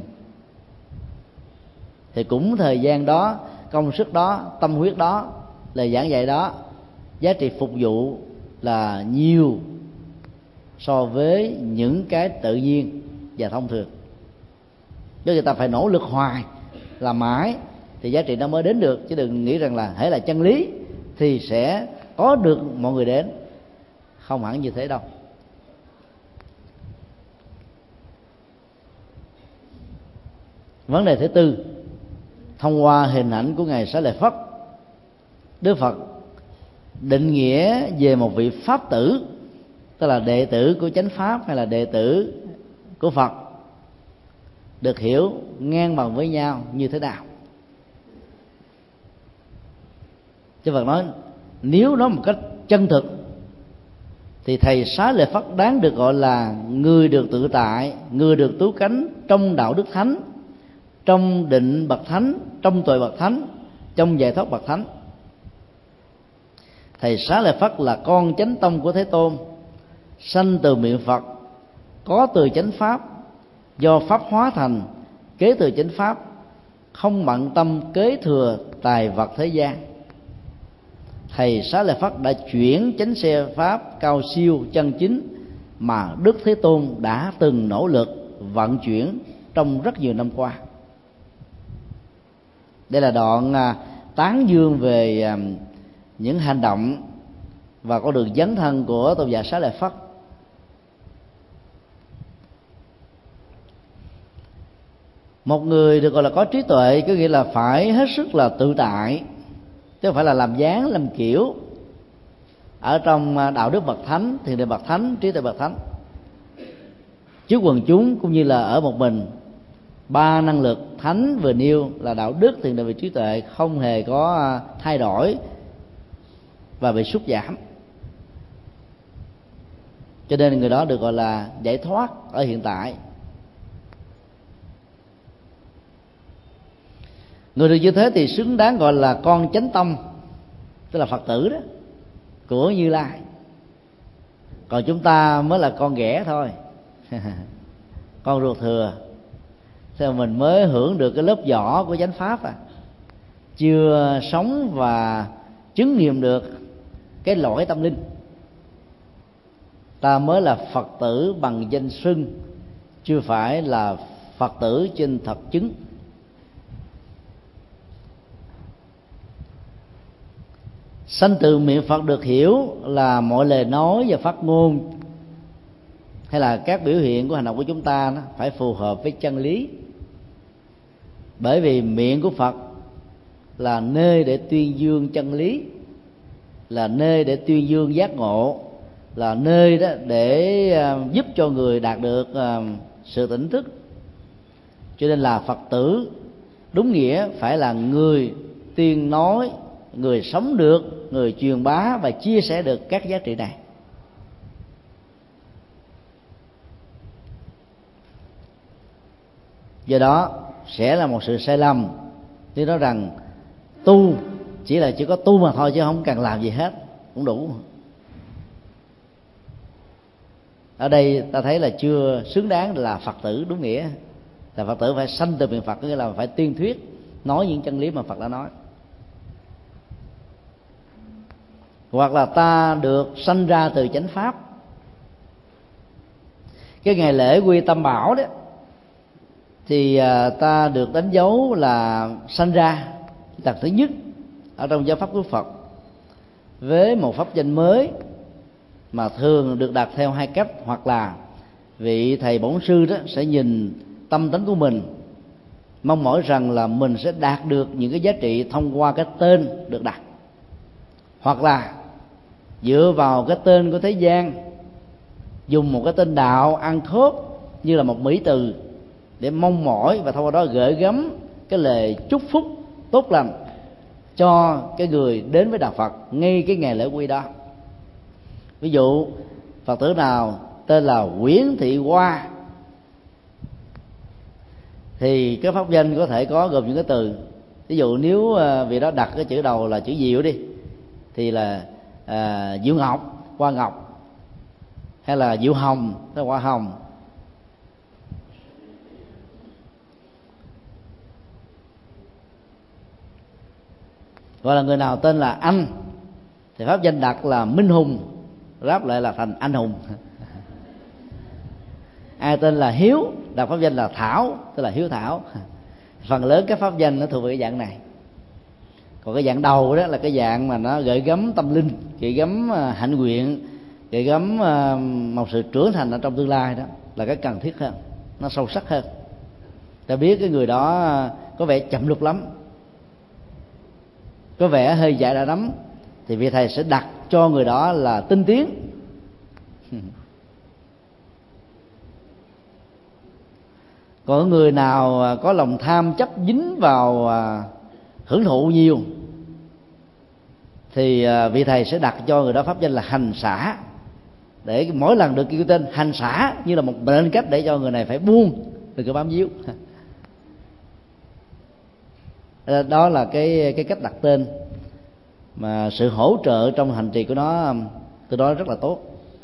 Thì cũng thời gian đó, công sức đó, tâm huyết đó, lời giảng dạy đó, giá trị phục vụ là nhiều so với những cái tự nhiên và thông thường. Cho người ta phải nỗ lực hoài, làm mãi thì giá trị nó mới đến được. Chứ đừng nghĩ rằng là hễ là chân lý thì sẽ có được mọi người đến. Không hẳn như thế đâu. Vấn đề thứ tư, thông qua hình ảnh của ngài Xá Lợi Phất, Đức Phật định nghĩa về một vị pháp tử, tức là đệ tử của chánh pháp hay là đệ tử của Phật, được hiểu ngang bằng với nhau như thế nào. Chứ Phật nói nếu nói một cách chân thực thì thầy Xá Lợi Phất đáng được gọi là người được tự tại, người được cứu cánh trong đạo đức thánh, trong định bậc thánh, trong tuệ bậc thánh, trong giải thoát bậc thánh. Thầy Xá Lợi Phất là con chánh tông của Thế Tôn, sanh từ miệng Phật, có từ chánh pháp, do pháp hóa thành, kế từ chánh pháp, không bận tâm kế thừa tài vật thế gian. Thầy Xá Lợi Phất đã chuyển chánh xe pháp cao siêu chân chính mà Đức Thế Tôn đã từng nỗ lực vận chuyển trong rất nhiều năm qua. Đây là đoạn tán dương về những hành động và con đường dấn thân của tôn giả Xá Lợi Phất. Một người được gọi là có trí tuệ có nghĩa là phải hết sức là tự tại, chứ không phải là làm dáng làm kiểu ở trong đạo đức bậc thánh, thiền định bậc thánh, trí tuệ bậc thánh. Trước quần chúng cũng như là ở một mình, ba năng lực thánh vừa nêu là đạo đức, thiền định và trí tuệ không hề có thay đổi và bị sút giảm. Cho nên người đó được gọi là giải thoát ở hiện tại. Người được như thế thì xứng đáng gọi là con chánh tâm, tức là Phật tử đó, của Như Lai. Còn chúng ta mới là con ghẻ thôi con ruột thừa. Thế mà mình mới hưởng được cái lớp vỏ của chánh pháp chưa sống và chứng nghiệm được cái lõi tâm linh. Ta mới là Phật tử bằng danh xưng, chưa phải là Phật tử trên thật chứng. Sanh từ miệng Phật được hiểu là mọi lời nói và phát ngôn hay là các biểu hiện của hành động của chúng ta nó phải phù hợp với chân lý. Bởi vì miệng của Phật là nơi để tuyên dương chân lý, là nơi để tuyên dương giác ngộ, là nơi đó để giúp cho người đạt được sự tỉnh thức. Cho nên là Phật tử đúng nghĩa phải là người tuyên nói, người sống được, người truyền bá và chia sẻ được các giá trị này. Do đó sẽ là một sự sai lầm nếu nói rằng tu chỉ có tu mà thôi, chứ không cần làm gì hết cũng đủ. Ở đây ta thấy là chưa xứng đáng là Phật tử đúng nghĩa. Là Phật tử phải sanh từ miệng Phật, nghĩa là phải tuyên thuyết, nói những chân lý mà Phật đã nói. Hoặc là ta được sanh ra từ chánh pháp. Cái ngày lễ Quy Tâm Bảo đó thì ta được đánh dấu là sanh ra lần thứ nhất ở trong giáo pháp của Phật với một pháp danh mới, mà thường được đặt theo hai cách. Hoặc là vị thầy bổn sư đó sẽ nhìn tâm tánh của mình, mong mỏi rằng là mình sẽ đạt được những cái giá trị thông qua cái tên được đặt, hoặc là dựa vào cái tên của thế gian, dùng một cái tên đạo ăn khớp như là một mỹ từ để mong mỏi và thông qua đó gửi gắm cái lời chúc phúc tốt lành cho cái người đến với đạo Phật ngay cái ngày lễ Quy đó. Ví dụ Phật tử nào tên là Nguyễn Thị Hoa thì cái pháp danh có thể có gồm những cái từ. Ví dụ nếu vị đó đặt cái chữ đầu là chữ Diệu đi thì là Diệu Ngọc, Hoa Ngọc, hay là Diệu Hồng, là Hoa Hồng. Gọi là người nào tên là Anh thì pháp danh đặt là Minh Hùng, ráp lại là thành Anh Hùng. Ai tên là Hiếu đặt pháp danh là Thảo, tức là Hiếu Thảo. Phần lớn các pháp danh nó thuộc về cái dạng này. Còn cái dạng đầu đó là cái dạng mà nó gợi gắm tâm linh, gợi gắm hạnh nguyện, gợi gắm một sự trưởng thành ở trong tương lai, đó là cái cần thiết hơn, nó sâu sắc hơn. Ta biết cái người đó có vẻ chậm lục lắm, có vẻ hơi dại đã lắm, thì vị thầy sẽ đặt cho người đó là tinh tiến. Còn người nào có lòng tham chấp dính vào hưởng thụ nhiều thì vị thầy sẽ đặt cho người đó pháp danh là Hành Xả, để mỗi lần được kêu tên Hành Xả như là một mệnh cách để cho người này phải buông từ cái bám víu. Đó là cái cách đặt tên mà sự hỗ trợ trong hành trì của nó từ đó rất là tốt.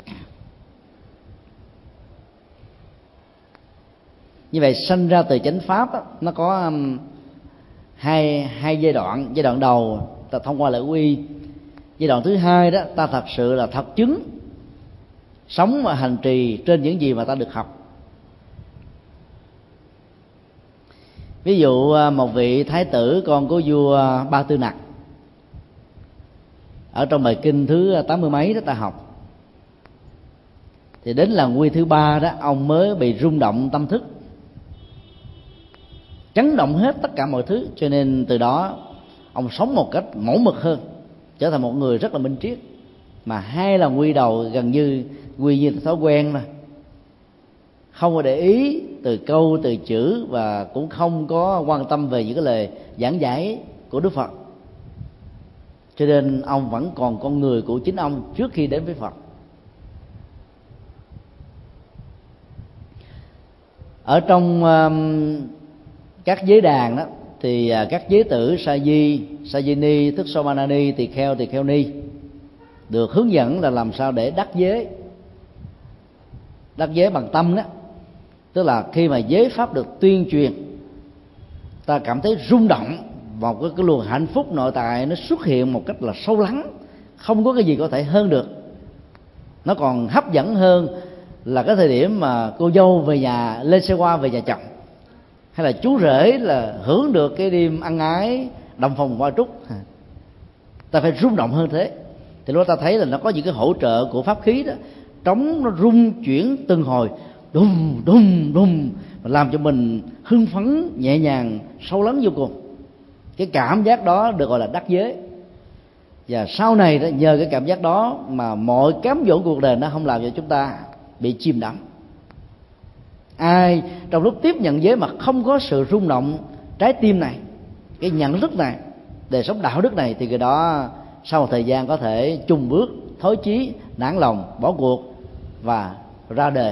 Như vậy sanh ra từ chánh pháp đó, nó có hai giai đoạn. Giai đoạn đầu ta thông qua lễ quy, giai đoạn thứ hai đó ta thật sự là thật chứng sống và hành trì trên những gì mà ta được học. Ví dụ một vị thái tử con của vua Ba Tư Nặc, ở trong bài kinh thứ 80 mấy đó ta học, thì đến lần quy thứ 3 đó ông mới bị rung động tâm thức, chấn động hết tất cả mọi thứ. Cho nên từ đó ông sống một cách mẫu mực hơn, trở thành một người rất là minh triết. Mà hai lần quy đầu gần như quy như thói quen thôi, không có để ý từ câu từ chữ, và cũng không có quan tâm về những cái lời giảng giải của Đức Phật. Cho nên ông vẫn còn con người của chính ông trước khi đến với Phật. Ở trong các giới đàn đó thì các giới tử sa di, sa di ni, thức so ma ni, tỳ kheo ni được hướng dẫn là làm sao để đắc giới. Đắc giới bằng tâm đó, tức là khi mà giới pháp được tuyên truyền, ta cảm thấy rung động, một cái luồng hạnh phúc nội tại nó xuất hiện một cách là sâu lắng, không có cái gì có thể hơn được. Nó còn hấp dẫn hơn là cái thời điểm mà cô dâu về nhà, lên xe hoa về nhà chồng, hay là chú rể là hưởng được cái đêm ân ái đầm phòng hoa trúc. Ta phải rung động hơn thế. Thì lúc ta thấy là nó có những cái hỗ trợ của pháp khí đó trống nó rung chuyển từng hồi, đùng đùng đùng, làm cho mình hưng phấn, nhẹ nhàng, sâu lắng vô cùng. Cái cảm giác đó được gọi là đắc giới. Và sau này đó, nhờ cái cảm giác đó mà mọi cám dỗ cuộc đời nó không làm cho chúng ta bị chìm đắm. Ai trong lúc tiếp nhận giới mà không có sự rung động trái tim này, cái nhận thức này, đời sống đạo đức này, thì người đó sau một thời gian có thể chùng bước, thối chí, nản lòng, bỏ cuộc và ra đời.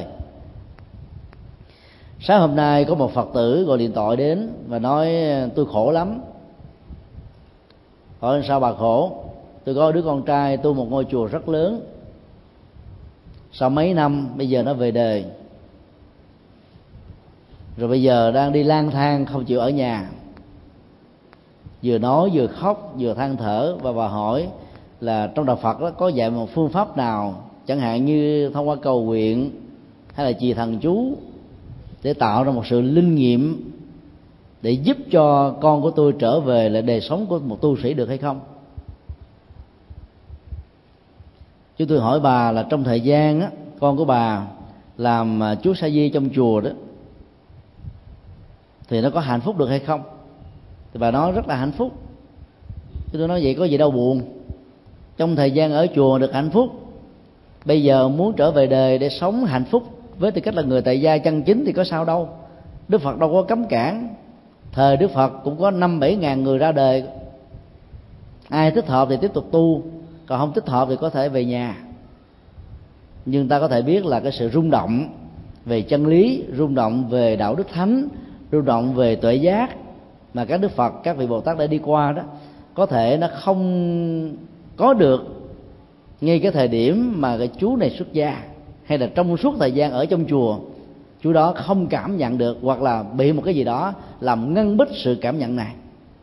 Sáng hôm nay có một Phật tử gọi điện thoại đến và nói tôi khổ lắm. Hỏi sao bà khổ? Tôi có đứa con trai tu một ngôi chùa rất lớn, sau mấy năm bây giờ nó về đời, rồi bây giờ đang đi lang thang không chịu ở nhà, vừa nói vừa khóc vừa than thở. Và bà hỏi là trong đạo Phật đó có dạy một phương pháp nào, chẳng hạn như thông qua cầu nguyện hay là trì thần chú, để tạo ra một sự linh nghiệm để giúp cho con của tôi trở về lại đời sống của một tu sĩ được hay không? Chúng tôi hỏi bà là trong thời gian á, con của bà làm chú sa di trong chùa đó, thì nó có hạnh phúc được hay không? Thì bà nói rất là hạnh phúc. Tôi nói vậy có gì đâu buồn. Trong thời gian ở chùa được hạnh phúc, bây giờ muốn trở về đời để sống hạnh phúc với tư cách là người tại gia chân chính thì có sao đâu. Đức Phật đâu có cấm cản. Thời Đức Phật cũng có 5-7 ngàn người ra đời. Ai thích hợp thì tiếp tục tu, còn không thích hợp thì có thể về nhà. Nhưng ta có thể biết là cái sự rung động về chân lý, rung động về đạo đức thánh, rung động về tuệ giác mà các Đức Phật, các vị Bồ Tát đã đi qua đó, có thể nó không có được ngay cái thời điểm mà cái chú này xuất gia, hay là trong suốt thời gian ở trong chùa chú đó không cảm nhận được, hoặc là bị một cái gì đó làm ngăn bích sự cảm nhận này.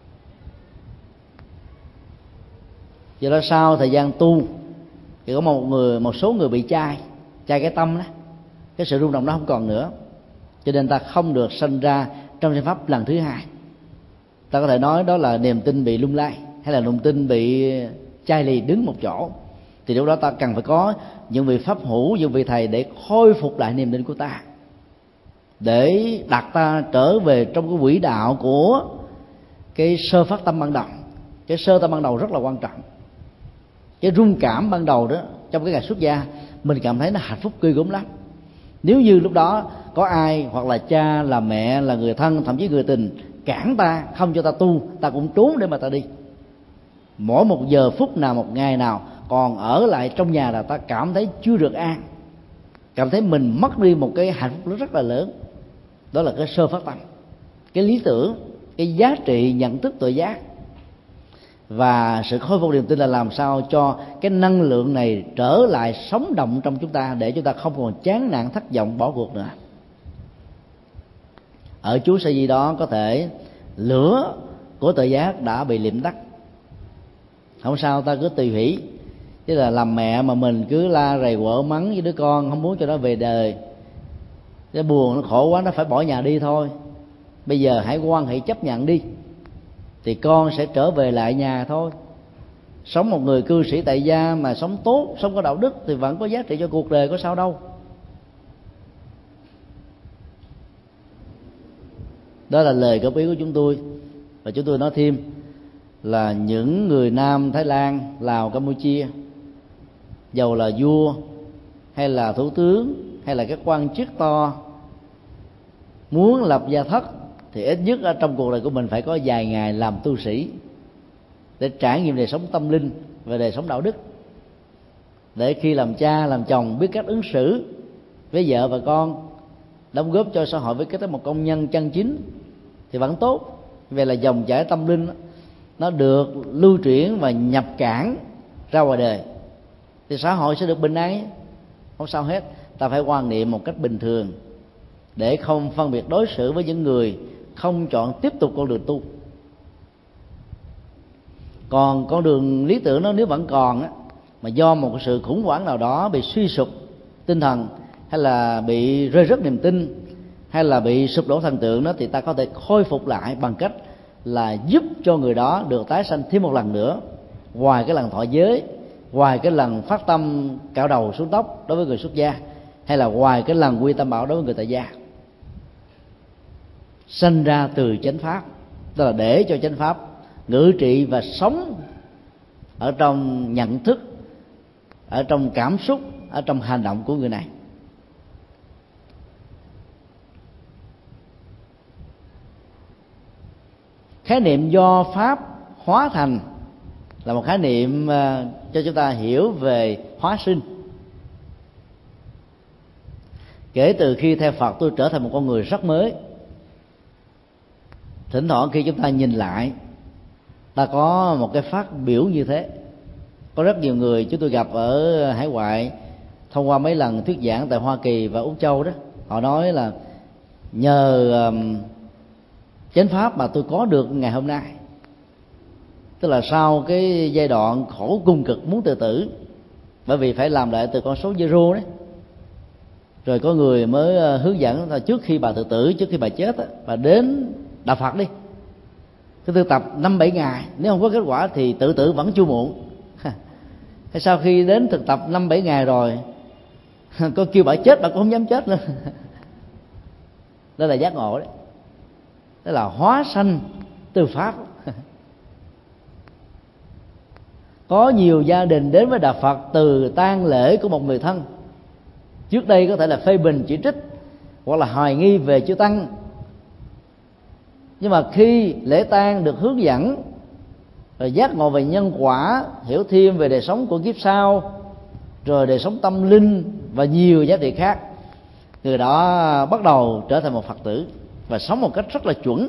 Do đó sau thời gian tu thì có một số người bị chai cái tâm đó, cái sự rung động đó không còn nữa, cho nên ta không được sanh ra trong danh pháp lần thứ hai. Ta có thể nói đó là niềm tin bị lung lay, hay là niềm tin bị chai lì đứng một chỗ. Thì lúc đó ta cần phải có những vị pháp hữu, những vị thầy để khôi phục lại niềm tin của ta, để đặt ta trở về trong cái quỹ đạo của cái sơ phát tâm ban đầu. Cái sơ tâm ban đầu rất là quan trọng. Cái rung cảm ban đầu đó, trong cái ngày xuất gia mình cảm thấy nó hạnh phúc ghê gớm lắm. Nếu như lúc đó có ai, hoặc là cha, là mẹ, là người thân, thậm chí người tình cản ta, không cho ta tu, ta cũng trốn để mà ta đi. Mỗi một giờ phút nào, một ngày nào còn ở lại trong nhà là ta cảm thấy chưa được an, cảm thấy mình mất đi một cái hạnh phúc rất là lớn. Đó là cái sơ phát tâm, cái lý tưởng, cái giá trị nhận thức tự giác. Và sự khôi phục niềm tin là làm sao cho cái năng lượng này trở lại sống động trong chúng ta, để chúng ta không còn chán nản, thất vọng, bỏ cuộc nữa. Ở chú sa di đó có thể lửa của tự giác đã bị liệm tắt, không sao, ta cứ tùy hỷ. Chứ là làm mẹ mà mình cứ la rầy quở mắng với đứa con, không muốn cho nó về đời, nó buồn, nó khổ quá, nó phải bỏ nhà đi thôi. Bây giờ hãy ngoan, hãy chấp nhận đi, thì con sẽ trở về lại nhà thôi. Sống một người cư sĩ tại gia mà sống tốt, sống có đạo đức thì vẫn có giá trị cho cuộc đời, có sao đâu. Đó là lời góp ý của chúng tôi. Và chúng tôi nói thêm là những người Nam, Thái Lan, Lào, Campuchia, dầu là vua hay là thủ tướng hay là các quan chức to, muốn lập gia thất thì ít nhất ở trong cuộc đời của mình phải có vài ngày làm tu sĩ, để trải nghiệm đời sống tâm linh và đời sống đạo đức, để khi làm cha làm chồng biết cách ứng xử với vợ và con, đóng góp cho xã hội với cách một công nhân chân chính thì vẫn tốt. Vậy là dòng chảy tâm linh nó được lưu chuyển và nhập cảng ra ngoài đời, thì xã hội sẽ được bình an, không sao hết. Ta phải quan niệm một cách bình thường, để không phân biệt đối xử với những người không chọn tiếp tục con đường tu. Còn con đường lý tưởng nó nếu vẫn còn á, mà do một sự khủng hoảng nào đó bị suy sụp tinh thần, hay là bị rơi rớt niềm tin, hay là bị sụp đổ thần tượng đó, thì ta có thể khôi phục lại bằng cách là giúp cho người đó được tái sanh thêm một lần nữa, ngoài cái lần thọ giới, ngoài cái lần phát tâm cạo đầu xuống tóc đối với người xuất gia, hay là ngoài cái lần quy tam bảo đối với người tại gia. Sinh ra từ chánh pháp, tức là để cho chánh pháp ngự trị và sống ở trong nhận thức, ở trong cảm xúc, ở trong hành động của người này. Khái niệm do pháp hóa thành là một khái niệm cho chúng ta hiểu về hóa sinh. Kể từ khi theo Phật, tôi trở thành một con người rất mới. Thỉnh thoảng khi chúng ta nhìn lại, ta có một cái phát biểu như thế. Có rất nhiều người chúng tôi gặp ở hải ngoại thông qua mấy lần thuyết giảng tại Hoa Kỳ và Úc Châu đó, họ nói là nhờ chánh pháp mà tôi có được ngày hôm nay. Tức là sau cái giai đoạn khổ cùng cực muốn tự tử, bởi vì phải làm lại từ con số zero đấy, rồi có người mới hướng dẫn là trước khi bà tự tử, trước khi bà chết, bà đến đạo Phật đi, cái thực tập 5-7 ngày, nếu không có kết quả thì tự tử vẫn chưa muộn. Thế sau khi đến thực tập 5-7 ngày rồi, có kêu bà chết bà cũng không dám chết nữa. Đó là giác ngộ đấy, đó là hóa sanh từ pháp. Có nhiều gia đình đến với đạo Phật từ tang lễ của một người thân. Trước đây có thể là phê bình chỉ trích hoặc là hoài nghi về chư tăng, nhưng mà khi lễ tang được hướng dẫn, rồi giác ngộ về nhân quả, hiểu thêm về đời sống của kiếp sau, rồi đời sống tâm linh và nhiều giá trị khác, người đó bắt đầu trở thành một Phật tử và sống một cách rất là chuẩn.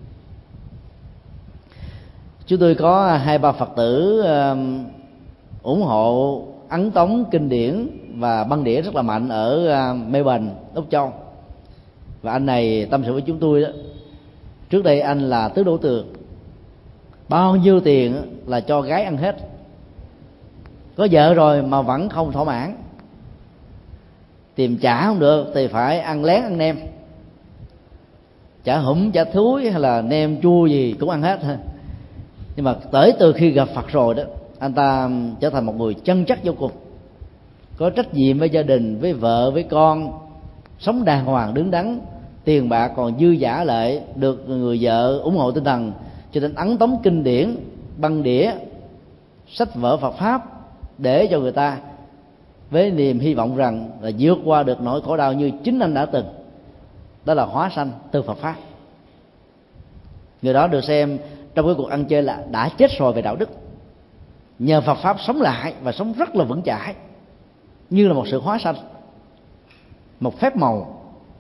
Chúng tôi có 2-3 Phật tử ủng hộ ấn tống kinh điển và băng đĩa rất là mạnh ở Melbourne, Úc Châu. Và anh này tâm sự với chúng tôi đó, trước đây anh là tứ đổ tường, bao nhiêu tiền là cho gái ăn hết, có vợ rồi mà vẫn không thỏa mãn, tìm chả không được thì phải ăn lén ăn nem, chả hủm chả thúi hay là nem chua gì cũng ăn hết. Nhưng mà tới từ khi gặp Phật rồi đó, anh ta trở thành một người chân chất vô cùng, có trách nhiệm với gia đình, với vợ, với con, sống đàng hoàng đứng đắn, tiền bạc còn dư dả lại, được người vợ ủng hộ tinh thần, cho nên ấn tống kinh điển, băng đĩa, sách vở Phật pháp để cho người ta, với niềm hy vọng rằng là vượt qua được nỗi khổ đau như chính anh đã từng. Đó là hóa sanh từ Phật pháp. Người đó được xem trong cái cuộc ăn chơi là đã chết rồi về đạo đức, nhờ Phật pháp sống lại và sống rất là vững chãi, như là một sự hóa sanh, một phép màu.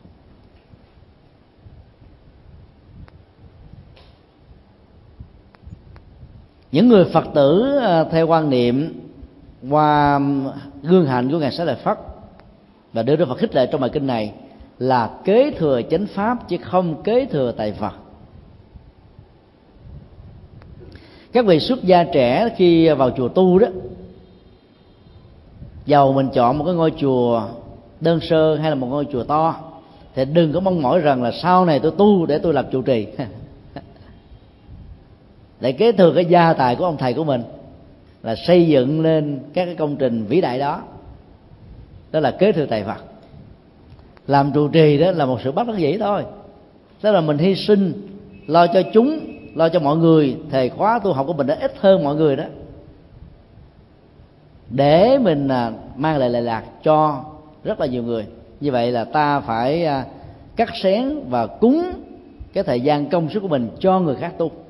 Những người Phật tử theo quan niệm qua gương hạnh của ngài Xá Lợi Phất và đưa ra Phật khích lệ trong bài kinh này là kế thừa chánh pháp chứ không kế thừa tài Phật. Các vị xuất gia trẻ khi vào chùa tu đó, dầu mình chọn một cái ngôi chùa đơn sơ hay là một ngôi chùa to, thì đừng có mong mỏi rằng là sau này tôi tu để tôi làm trụ trì để kế thừa cái gia tài của ông thầy của mình, là xây dựng lên các cái công trình vĩ đại đó. Đó là kế thừa tài Phật. Làm trụ trì đó là một sự bất đắc dĩ thôi, đó là mình hy sinh lo cho chúng, lo cho mọi người. Thầy khóa tu học của mình đã ít hơn mọi người đó, để mình mang lại lệ lạc cho rất là nhiều người. Như vậy là ta phải cắt xén và cúng cái thời gian công sức của mình cho người khác tu.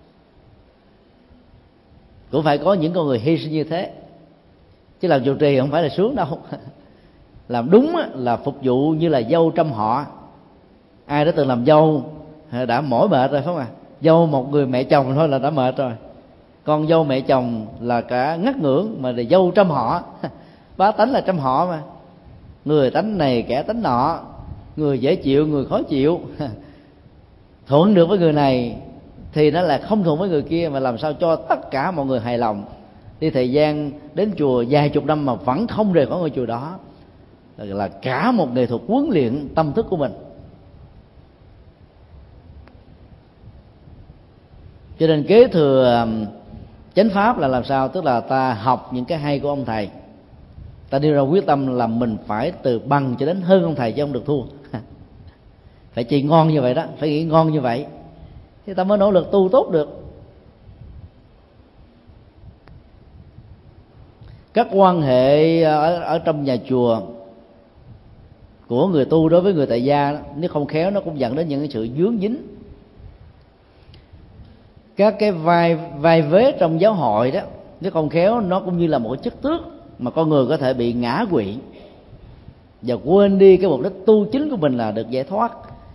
Cũng phải có những con người hy sinh như thế, chứ làm trụ trì không phải là sướng đâu. Làm đúng là phục vụ như là dâu trăm họ. Ai đã từng làm dâu đã mỏi mệt rồi phải không ạ? Dâu một người mẹ chồng thôi là đã mệt rồi, con dâu mẹ chồng là cả ngất ngưỡng, mà là dâu trăm họ. Bá tánh là trăm họ mà, người tánh này kẻ tánh nọ, người dễ chịu người khó chịu. Thuận được với người này thì nó là không thuận với người kia, mà làm sao cho tất cả mọi người hài lòng. Đi thời gian đến chùa vài chục năm mà vẫn không rời khỏi ngôi chùa đó, là cả một nghệ thuật huấn luyện tâm thức của mình. Cho nên kế thừa Chánh pháp là làm sao? Tức là ta học những cái hay của ông thầy, ta đưa ra quyết tâm là mình phải từ bằng cho đến hơn ông thầy chứ không được thua. Phải chỉ ngon như vậy đó, phải nghĩ ngon như vậy thì ta mới nỗ lực tu tốt được. Các quan hệ ở trong nhà chùa của người tu đối với người tại gia, nếu không khéo nó cũng dẫn đến những cái sự vướng dính. Các cái vai vế trong giáo hội đó, nếu không khéo nó cũng như là một cái chất tước mà con người có thể bị ngã quỵ và quên đi cái mục đích tu chính của mình là được giải thoát,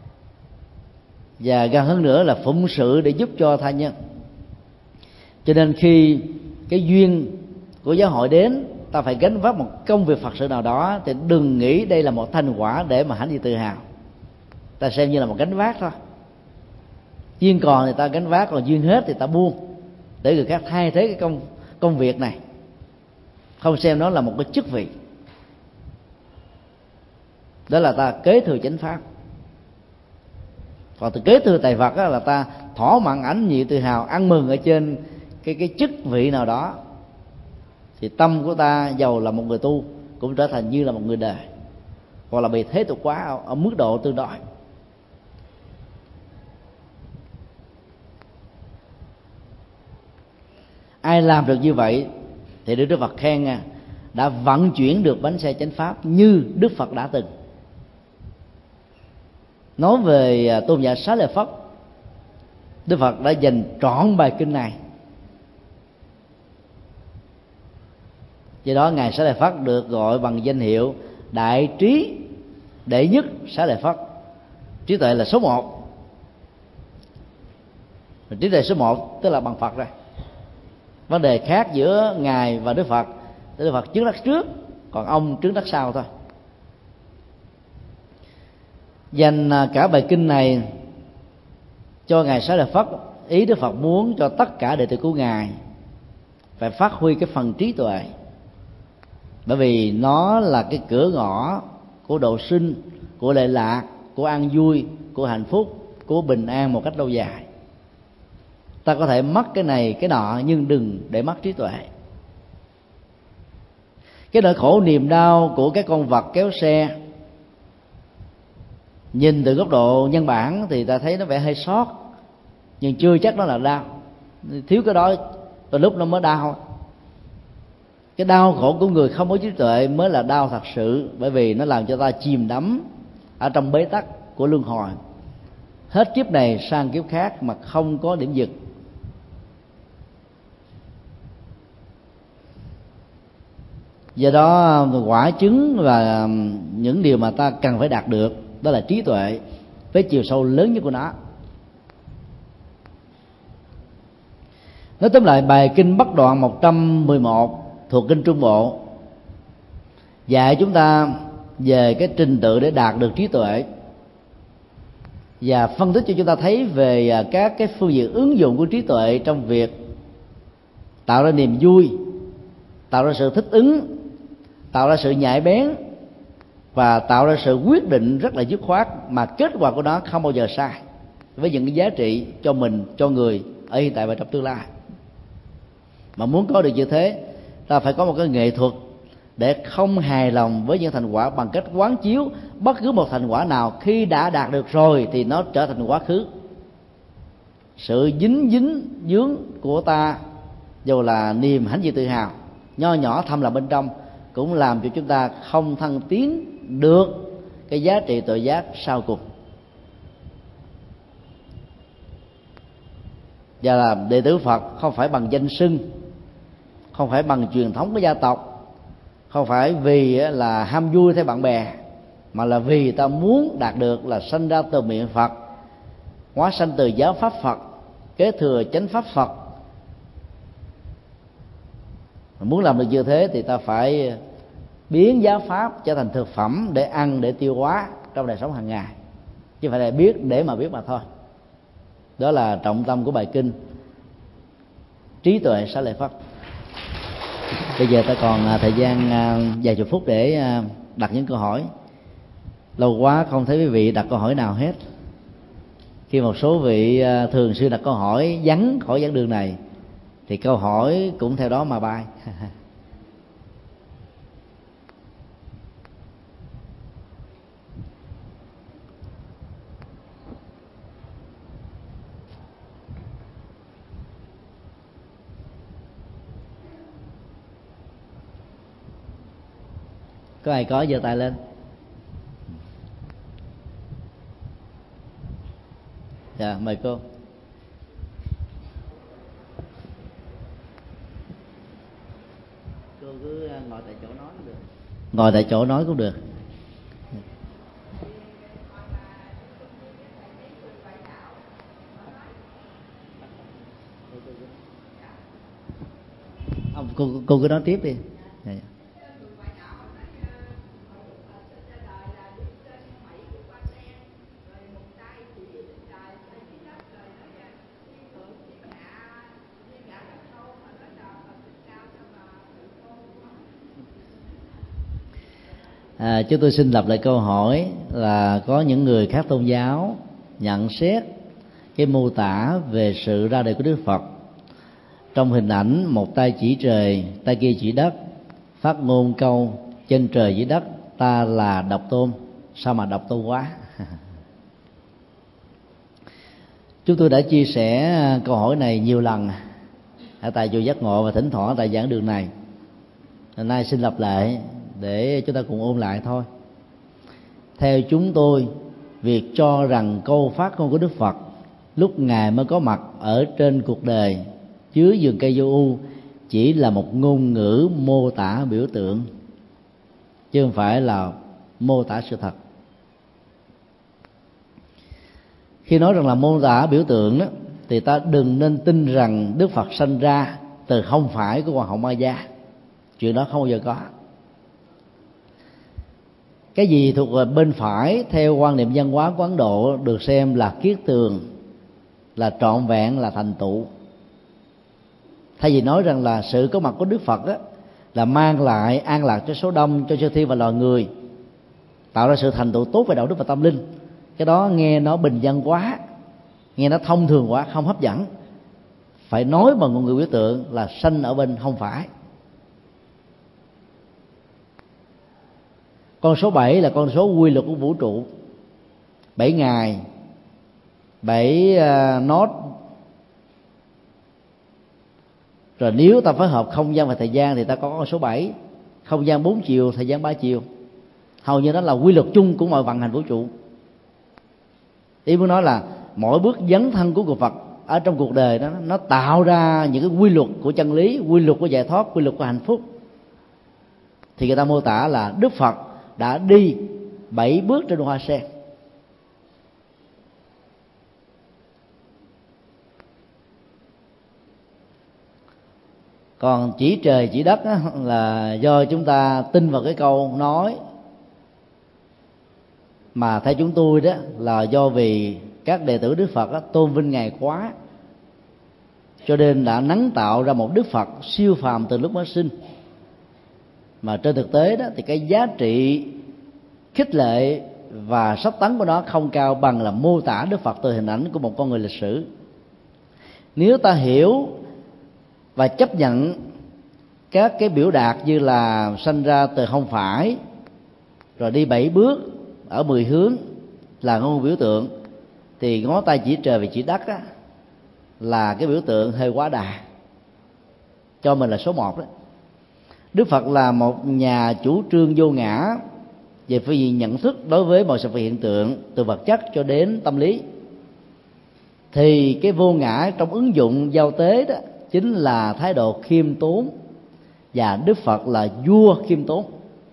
và gần hơn nữa là phụng sự để giúp cho tha nhân. Cho nên khi cái duyên của giáo hội đến, ta phải gánh vác một công việc Phật sự nào đó, thì đừng nghĩ đây là một thành quả để mà hãnh diện tự hào. Ta xem như là một gánh vác thôi. Duyên còn thì ta gánh vác, còn duyên hết thì ta buông, để người khác thay thế cái công việc này, không xem nó là một cái chức vị. Đó là ta kế thừa chánh pháp. Còn từ kế thừa tài Phật là ta thỏa mãn ảnh nhị tự hào, ăn mừng ở trên cái chức vị nào đó, thì tâm của ta giàu là một người tu cũng trở thành như là một người đời, hoặc là bị thế tục quá ở mức độ tương đối. Ai làm được như vậy thì Đức Phật khen đã vận chuyển được bánh xe chánh pháp như Đức Phật đã từng. Nói về tôn giả Xá Lợi Phất, Đức Phật đã dành trọn bài kinh này. Do đó ngài Xá Lợi Phất được gọi bằng danh hiệu đại trí đệ nhất Xá Lợi Phất. Trí tuệ là số 1. Trí tuệ số 1 tức là bằng Phật rồi. Vấn đề khác giữa ngài và Đức Phật, Đức Phật chứng đắc trước, còn ông chứng đắc sau thôi. Dành cả bài kinh này cho ngài Xá Lợi Phất, ý Đức Phật muốn cho tất cả đệ tử của ngài phải phát huy cái phần trí tuệ, bởi vì nó là cái cửa ngõ của độ sinh, của lệ lạc, của an vui, của hạnh phúc, của bình an một cách lâu dài. Ta có thể mất cái này cái nọ, nhưng đừng để mất trí tuệ. Cái nỗi khổ niềm đau của các con vật kéo xe, nhìn từ góc độ nhân bản thì ta thấy nó vẻ hơi sót, nhưng chưa chắc nó là đau. Thiếu cái đó từ lúc nó mới đau. Cái đau khổ của người không có trí tuệ mới là đau thật sự, bởi vì nó làm cho ta chìm đắm ở trong bế tắc của luân hồi, hết kiếp này sang kiếp khác mà không có điểm dừng. Do đó quả chứng và những điều mà ta cần phải đạt được đó là trí tuệ với chiều sâu lớn nhất của nó. Nói tóm lại, bài kinh Bắc Đoạn 111 thuộc kinh Trung Bộ dạy chúng ta về cái trình tự để đạt được trí tuệ, và phân tích cho chúng ta thấy về các cái phương diện ứng dụng của trí tuệ trong việc tạo ra niềm vui, tạo ra sự thích ứng, tạo ra sự nhạy bén và tạo ra sự quyết định rất là dứt khoát, mà kết quả của nó không bao giờ sai, với những cái giá trị cho mình, cho người ở hiện tại và trong tương lai. Mà muốn có được như thế, ta phải có một cái nghệ thuật để không hài lòng với những thành quả bằng cách quán chiếu bất cứ một thành quả nào khi đã đạt được rồi thì nó trở thành quá khứ. Sự dính dướng của ta, dù là niềm hãnh diện tự hào nho nhỏ thầm lặng bên trong, cũng làm cho chúng ta không thăng tiến được cái giá trị tự giác sau cùng. Và là đệ tử Phật không phải bằng danh xưng, không phải bằng truyền thống của gia tộc, không phải vì là ham vui theo bạn bè, mà là vì ta muốn đạt được là sanh ra từ miệng Phật, hóa sanh từ giáo pháp Phật, kế thừa chánh pháp Phật. Mà muốn làm được như thế thì ta phải biến giáo pháp trở thành thực phẩm để ăn, để tiêu hóa trong đời sống hàng ngày, chứ không phải là biết để mà biết mà thôi. Đó là trọng tâm của bài kinh Trí tuệ Xá Lợi Phất. Bây giờ ta còn thời gian vài chục phút để đặt những câu hỏi. Lâu quá không thấy quý vị đặt câu hỏi nào hết. Khi một số vị thường xuyên đặt câu hỏi vắng khỏi giảng đường này thì câu hỏi cũng theo đó mà bay. Có ai có giơ tay lên? Dạ, mời cô. Cô cứ ngồi tại chỗ nói cũng được. Ngồi tại chỗ nói cũng được. Không, cô cứ nói tiếp đi. Dạ. Chúng tôi xin lặp lại câu hỏi là có những người khác tôn giáo nhận xét cái mô tả về sự ra đời của Đức Phật trong hình ảnh một tay chỉ trời, tay kia chỉ đất, phát ngôn câu trên trời dưới đất ta là độc tôn. Sao mà độc tôn quá? Chúng tôi đã chia sẻ câu hỏi này nhiều lần ở tại chùa Giác Ngộ và thỉnh thoảng tại giảng đường này. Hôm nay xin lặp lại để chúng ta cùng ôn lại thôi. Theo chúng tôi, việc cho rằng câu phát ngôn của Đức Phật lúc Ngài mới có mặt ở trên cuộc đời dưới vườn cây vô u chỉ là một ngôn ngữ mô tả biểu tượng, chứ không phải là mô tả sự thật. Khi nói rằng là mô tả biểu tượng đó, thì ta đừng nên tin rằng Đức Phật sanh ra từ không phải của Hoàng hậu Ma-gia. Chuyện đó không bao giờ có. Cái gì thuộc về bên phải theo quan niệm văn hóa của Ấn Độ được xem là kiết tường, là trọn vẹn, là thành tựu. Thay vì nói rằng là sự có mặt của Đức Phật á, là mang lại an lạc cho số đông, cho chư thiên và loài người, tạo ra sự thành tựu tốt về đạo đức và tâm linh, cái đó nghe nó bình dân quá, nghe nó thông thường quá, không hấp dẫn. Phải nói bằng ngôn ngữ biểu tượng là sanh ở bên không phải. Con số 7 là con số quy luật của vũ trụ. 7 ngày, 7 nốt. Rồi nếu ta phối hợp không gian và thời gian thì ta có con số 7. Không gian 4 chiều, thời gian 3 chiều. Hầu như đó là quy luật chung của mọi vận hành vũ trụ. Ý muốn nói là mỗi bước dấn thân của Phật ở trong cuộc đời đó, nó tạo ra những cái quy luật của chân lý, quy luật của giải thoát, quy luật của hạnh phúc. Thì người ta mô tả là Đức Phật đã đi 7 bước trên hoa sen. Còn chỉ trời chỉ đất á, là do chúng ta tin vào cái câu nói mà theo chúng tôi đó là do vì các đệ tử Đức Phật á, tôn vinh Ngài quá, cho nên đã nắng tạo ra một Đức Phật siêu phàm từ lúc mới sinh. Mà trên thực tế đó thì cái giá trị khích lệ và sắp tấn của nó không cao bằng là mô tả Đức Phật từ hình ảnh của một con người lịch sử. Nếu ta hiểu và chấp nhận các cái biểu đạt như là sanh ra từ không phải, rồi đi 7 bước ở 10 hướng là ngôn biểu tượng, thì ngón tay chỉ trời và chỉ đất á, là cái biểu tượng hơi quá đà, cho mình là số 1 đó. Đức Phật là một nhà chủ trương vô ngã về phương diện nhận thức đối với mọi sự vật hiện tượng, từ vật chất cho đến tâm lý. Thì cái vô ngã trong ứng dụng giao tế đó chính là thái độ khiêm tốn, và Đức Phật là vua khiêm tốn,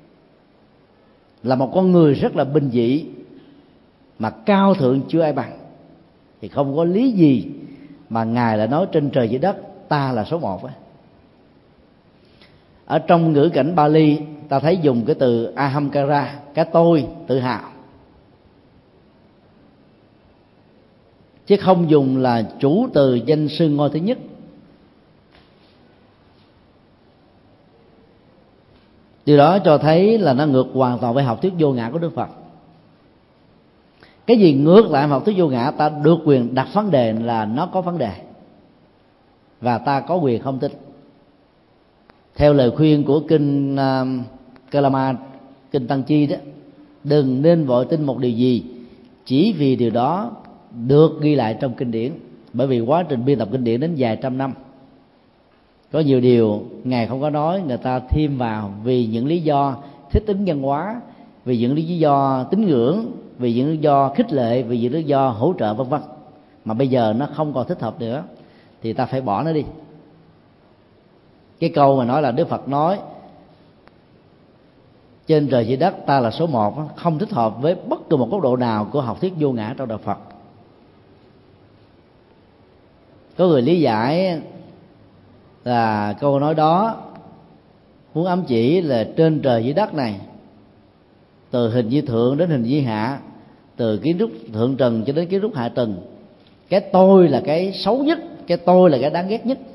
là một con người rất là bình dị mà cao thượng chưa ai bằng. Thì không có lý gì mà Ngài lại nói trên trời dưới đất ta là số 1 á. Ở trong ngữ cảnh Bali ta thấy dùng cái từ ahamkara, cái tôi tự hào, chứ không dùng là chủ từ danh xưng ngôi thứ nhất. Điều đó cho thấy là nó ngược hoàn toàn với học thuyết vô ngã của Đức Phật. Cái gì ngược lại học thuyết vô ngã, ta được quyền đặt vấn đề là nó có vấn đề. và ta có quyền không tin. Theo lời khuyên của kinh Kalama, kinh Tăng Chi đó, đừng nên vội tin một điều gì chỉ vì điều đó được ghi lại trong kinh điển, bởi vì quá trình biên tập kinh điển đến vài trăm năm. Có nhiều điều Ngài không có nói, người ta thêm vào vì những lý do thích ứng văn hóa, vì những lý do tín ngưỡng, vì những lý do khích lệ, vì những lý do hỗ trợ vân vân, mà bây giờ nó không còn thích hợp nữa thì ta phải bỏ nó đi. Cái câu mà nói là Đức Phật nói trên trời dưới đất ta là số một không thích hợp với bất cứ một góc độ nào của học thuyết vô ngã trong đạo Phật. Có người lý giải là câu nói đó muốn ám chỉ là trên trời dưới đất này, từ hình duy thượng đến hình duy hạ, từ kiến trúc thượng trần cho đến kiến trúc hạ trần, cái tôi là cái xấu nhất, cái tôi là cái đáng ghét nhất.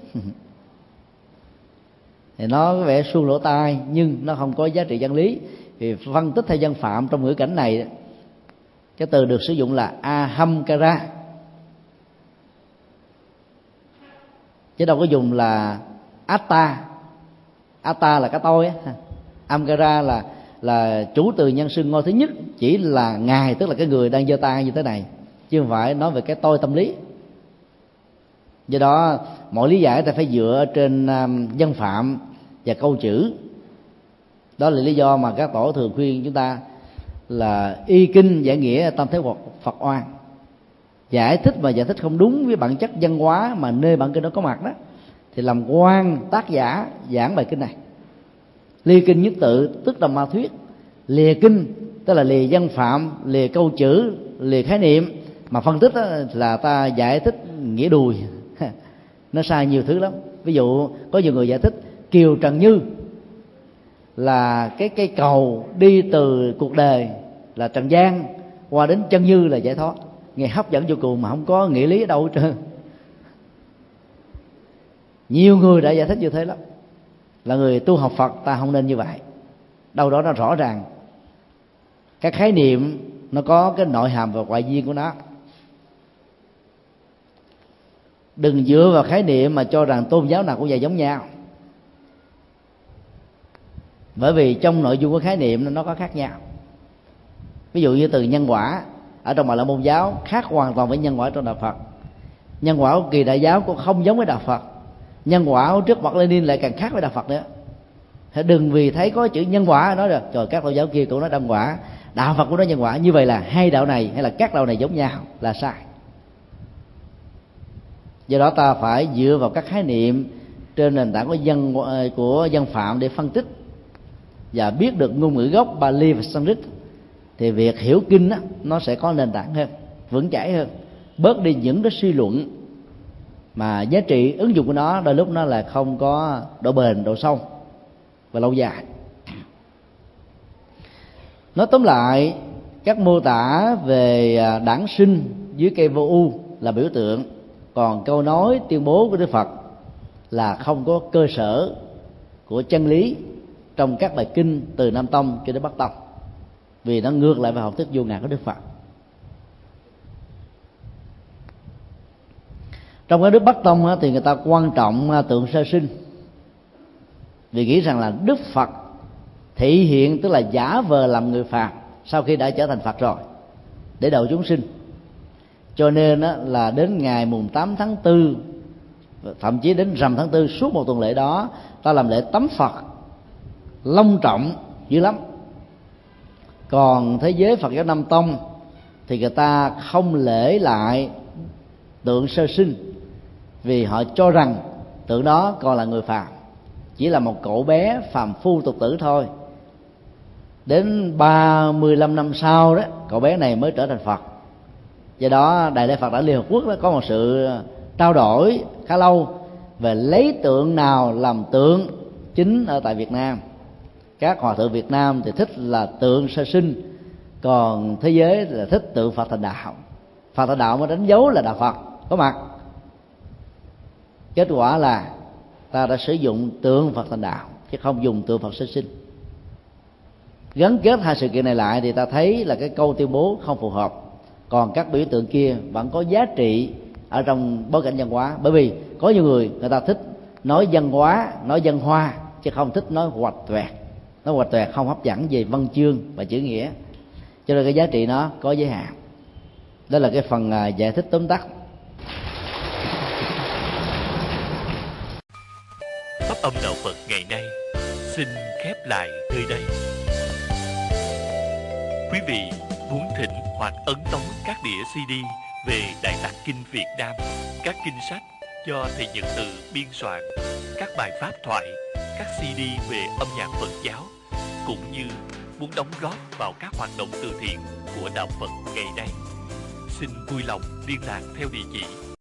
Thì nó có vẻ suông lỗ tai nhưng nó không có giá trị chân lý. Vì phân tích theo dân phạm trong ngữ cảnh này, cái từ được sử dụng là ahamkara, chứ đâu có dùng là atta. Atta là cái tôi á, amkara là chủ từ nhân xưng ngôi thứ nhất, chỉ là ngài, tức là cái người đang giơ tay như thế này, chứ không phải nói về cái tôi tâm lý. Do đó mọi lý giải ta phải dựa trên dân phạm và câu chữ. Đó là lý do mà các tổ thường khuyên chúng ta là y kinh giải nghĩa tam thế Phật oan. Giải thích mà giải thích không đúng với bản chất văn hóa mà nơi bản kinh đó có mặt đó, thì làm oan tác giả giảng bài kinh này. Ly kinh nhất tự tức là ma thuyết, lìa kinh tức là lìa văn phạm, lìa câu chữ, lìa khái niệm, mà phân tích là ta giải thích nghĩa đùi. Nó sai nhiều thứ lắm. Ví dụ có nhiều người giải thích Kiều Trần Như là cái cây cầu đi từ cuộc đời là trần gian qua đến chân như là giải thoát, nghe hấp dẫn vô cùng mà không có nghĩa lý ở đâu hết trơn. Nhiều người đã giải thích như thế lắm. Là người tu học Phật ta không nên như vậy. Đâu đó nó rõ ràng các khái niệm nó có cái nội hàm và ngoại duyên của nó. Đừng dựa vào khái niệm mà cho rằng tôn giáo nào cũng vậy giống nhau, bởi vì trong nội dung của khái niệm nó có khác nhau. Ví dụ như từ nhân quả ở trong Bà La Môn giáo khác hoàn toàn với nhân quả trong đạo Phật. Nhân quả của Kỳ Đại giáo cũng không giống với đạo Phật. Nhân quả của trước Mạc Lênin lại càng khác với đạo Phật nữa. Đừng vì thấy có chữ nhân quả nói rồi trời các tôn giáo kia cũng nói nhân quả, đạo Phật cũng nói nhân quả, như vậy là hai đạo này hay là các đạo này giống nhau, là sai. Do đó ta phải dựa vào các khái niệm trên nền tảng của dân phạm để phân tích và biết được ngôn ngữ gốc Bali và Sanskrit, thì việc hiểu kinh đó, nó sẽ có nền tảng hơn, vững chãi hơn, bớt đi những cái suy luận mà giá trị ứng dụng của nó đôi lúc nó là không có độ bền, độ sâu và lâu dài. Nói tóm lại, các mô tả về đản sinh dưới cây vô u là biểu tượng, còn câu nói tuyên bố của Đức Phật là không có cơ sở của chân lý trong các bài kinh từ Nam Tông cho đến Bắc Tông, vì nó ngược lại với học thuyết vô ngã của Đức Phật. Trong cái nước Bắc Tông thì người ta quan trọng tượng sơ sinh, vì nghĩ rằng là Đức Phật thị hiện, tức là giả vờ làm người phàm sau khi đã trở thành Phật rồi, để độ chúng sinh. Cho nên là đến ngày mùng 8 tháng 4, thậm chí đến rằm tháng 4, suốt một tuần lễ đó ta làm lễ tắm Phật long trọng dữ lắm. Còn thế giới Phật giáo Nam Tông thì người ta không lễ lại tượng sơ sinh, vì họ cho rằng tượng đó còn là người phàm, chỉ là một cậu bé phàm phu tục tử thôi. Đến 35 năm sau đó, cậu bé này mới trở thành Phật. Do đó Đại lễ Phật Đản Liên Hợp Quốc đó có một sự trao đổi khá lâu về lấy tượng nào làm tượng chính ở tại Việt Nam. Các hòa thượng Việt Nam thì thích là tượng sơ sinh, còn thế giới là thích tượng Phật Thành Đạo. Phật Thành Đạo mới đánh dấu là đạo Phật có mặt. Kết quả là ta đã sử dụng tượng Phật Thành Đạo chứ không dùng tượng Phật sơ sinh. Gắn kết hai sự kiện này lại thì ta thấy là cái câu tuyên bố không phù hợp, còn các biểu tượng kia vẫn có giá trị ở trong bối cảnh văn hóa, bởi vì có nhiều người ta thích nói văn hóa, nói văn hoa, chứ không thích nói huạch toẹt. Nói huạch toẹt không hấp dẫn về văn chương và chữ nghĩa, cho nên cái giá trị nó có giới hạn. Đó là cái phần giải thích tóm tắt. Pháp âm đạo Phật ngày nay xin khép lại nơi đây. Quý vị muốn thỉnh hoặc ấn tống các đĩa CD về Đại Tạng Kinh Việt Nam, các kinh sách do thầy Nhật Từ biên soạn, các bài pháp thoại, các CD về âm nhạc Phật giáo, cũng như muốn đóng góp vào các hoạt động từ thiện của đạo Phật ngày nay, xin vui lòng liên lạc theo địa chỉ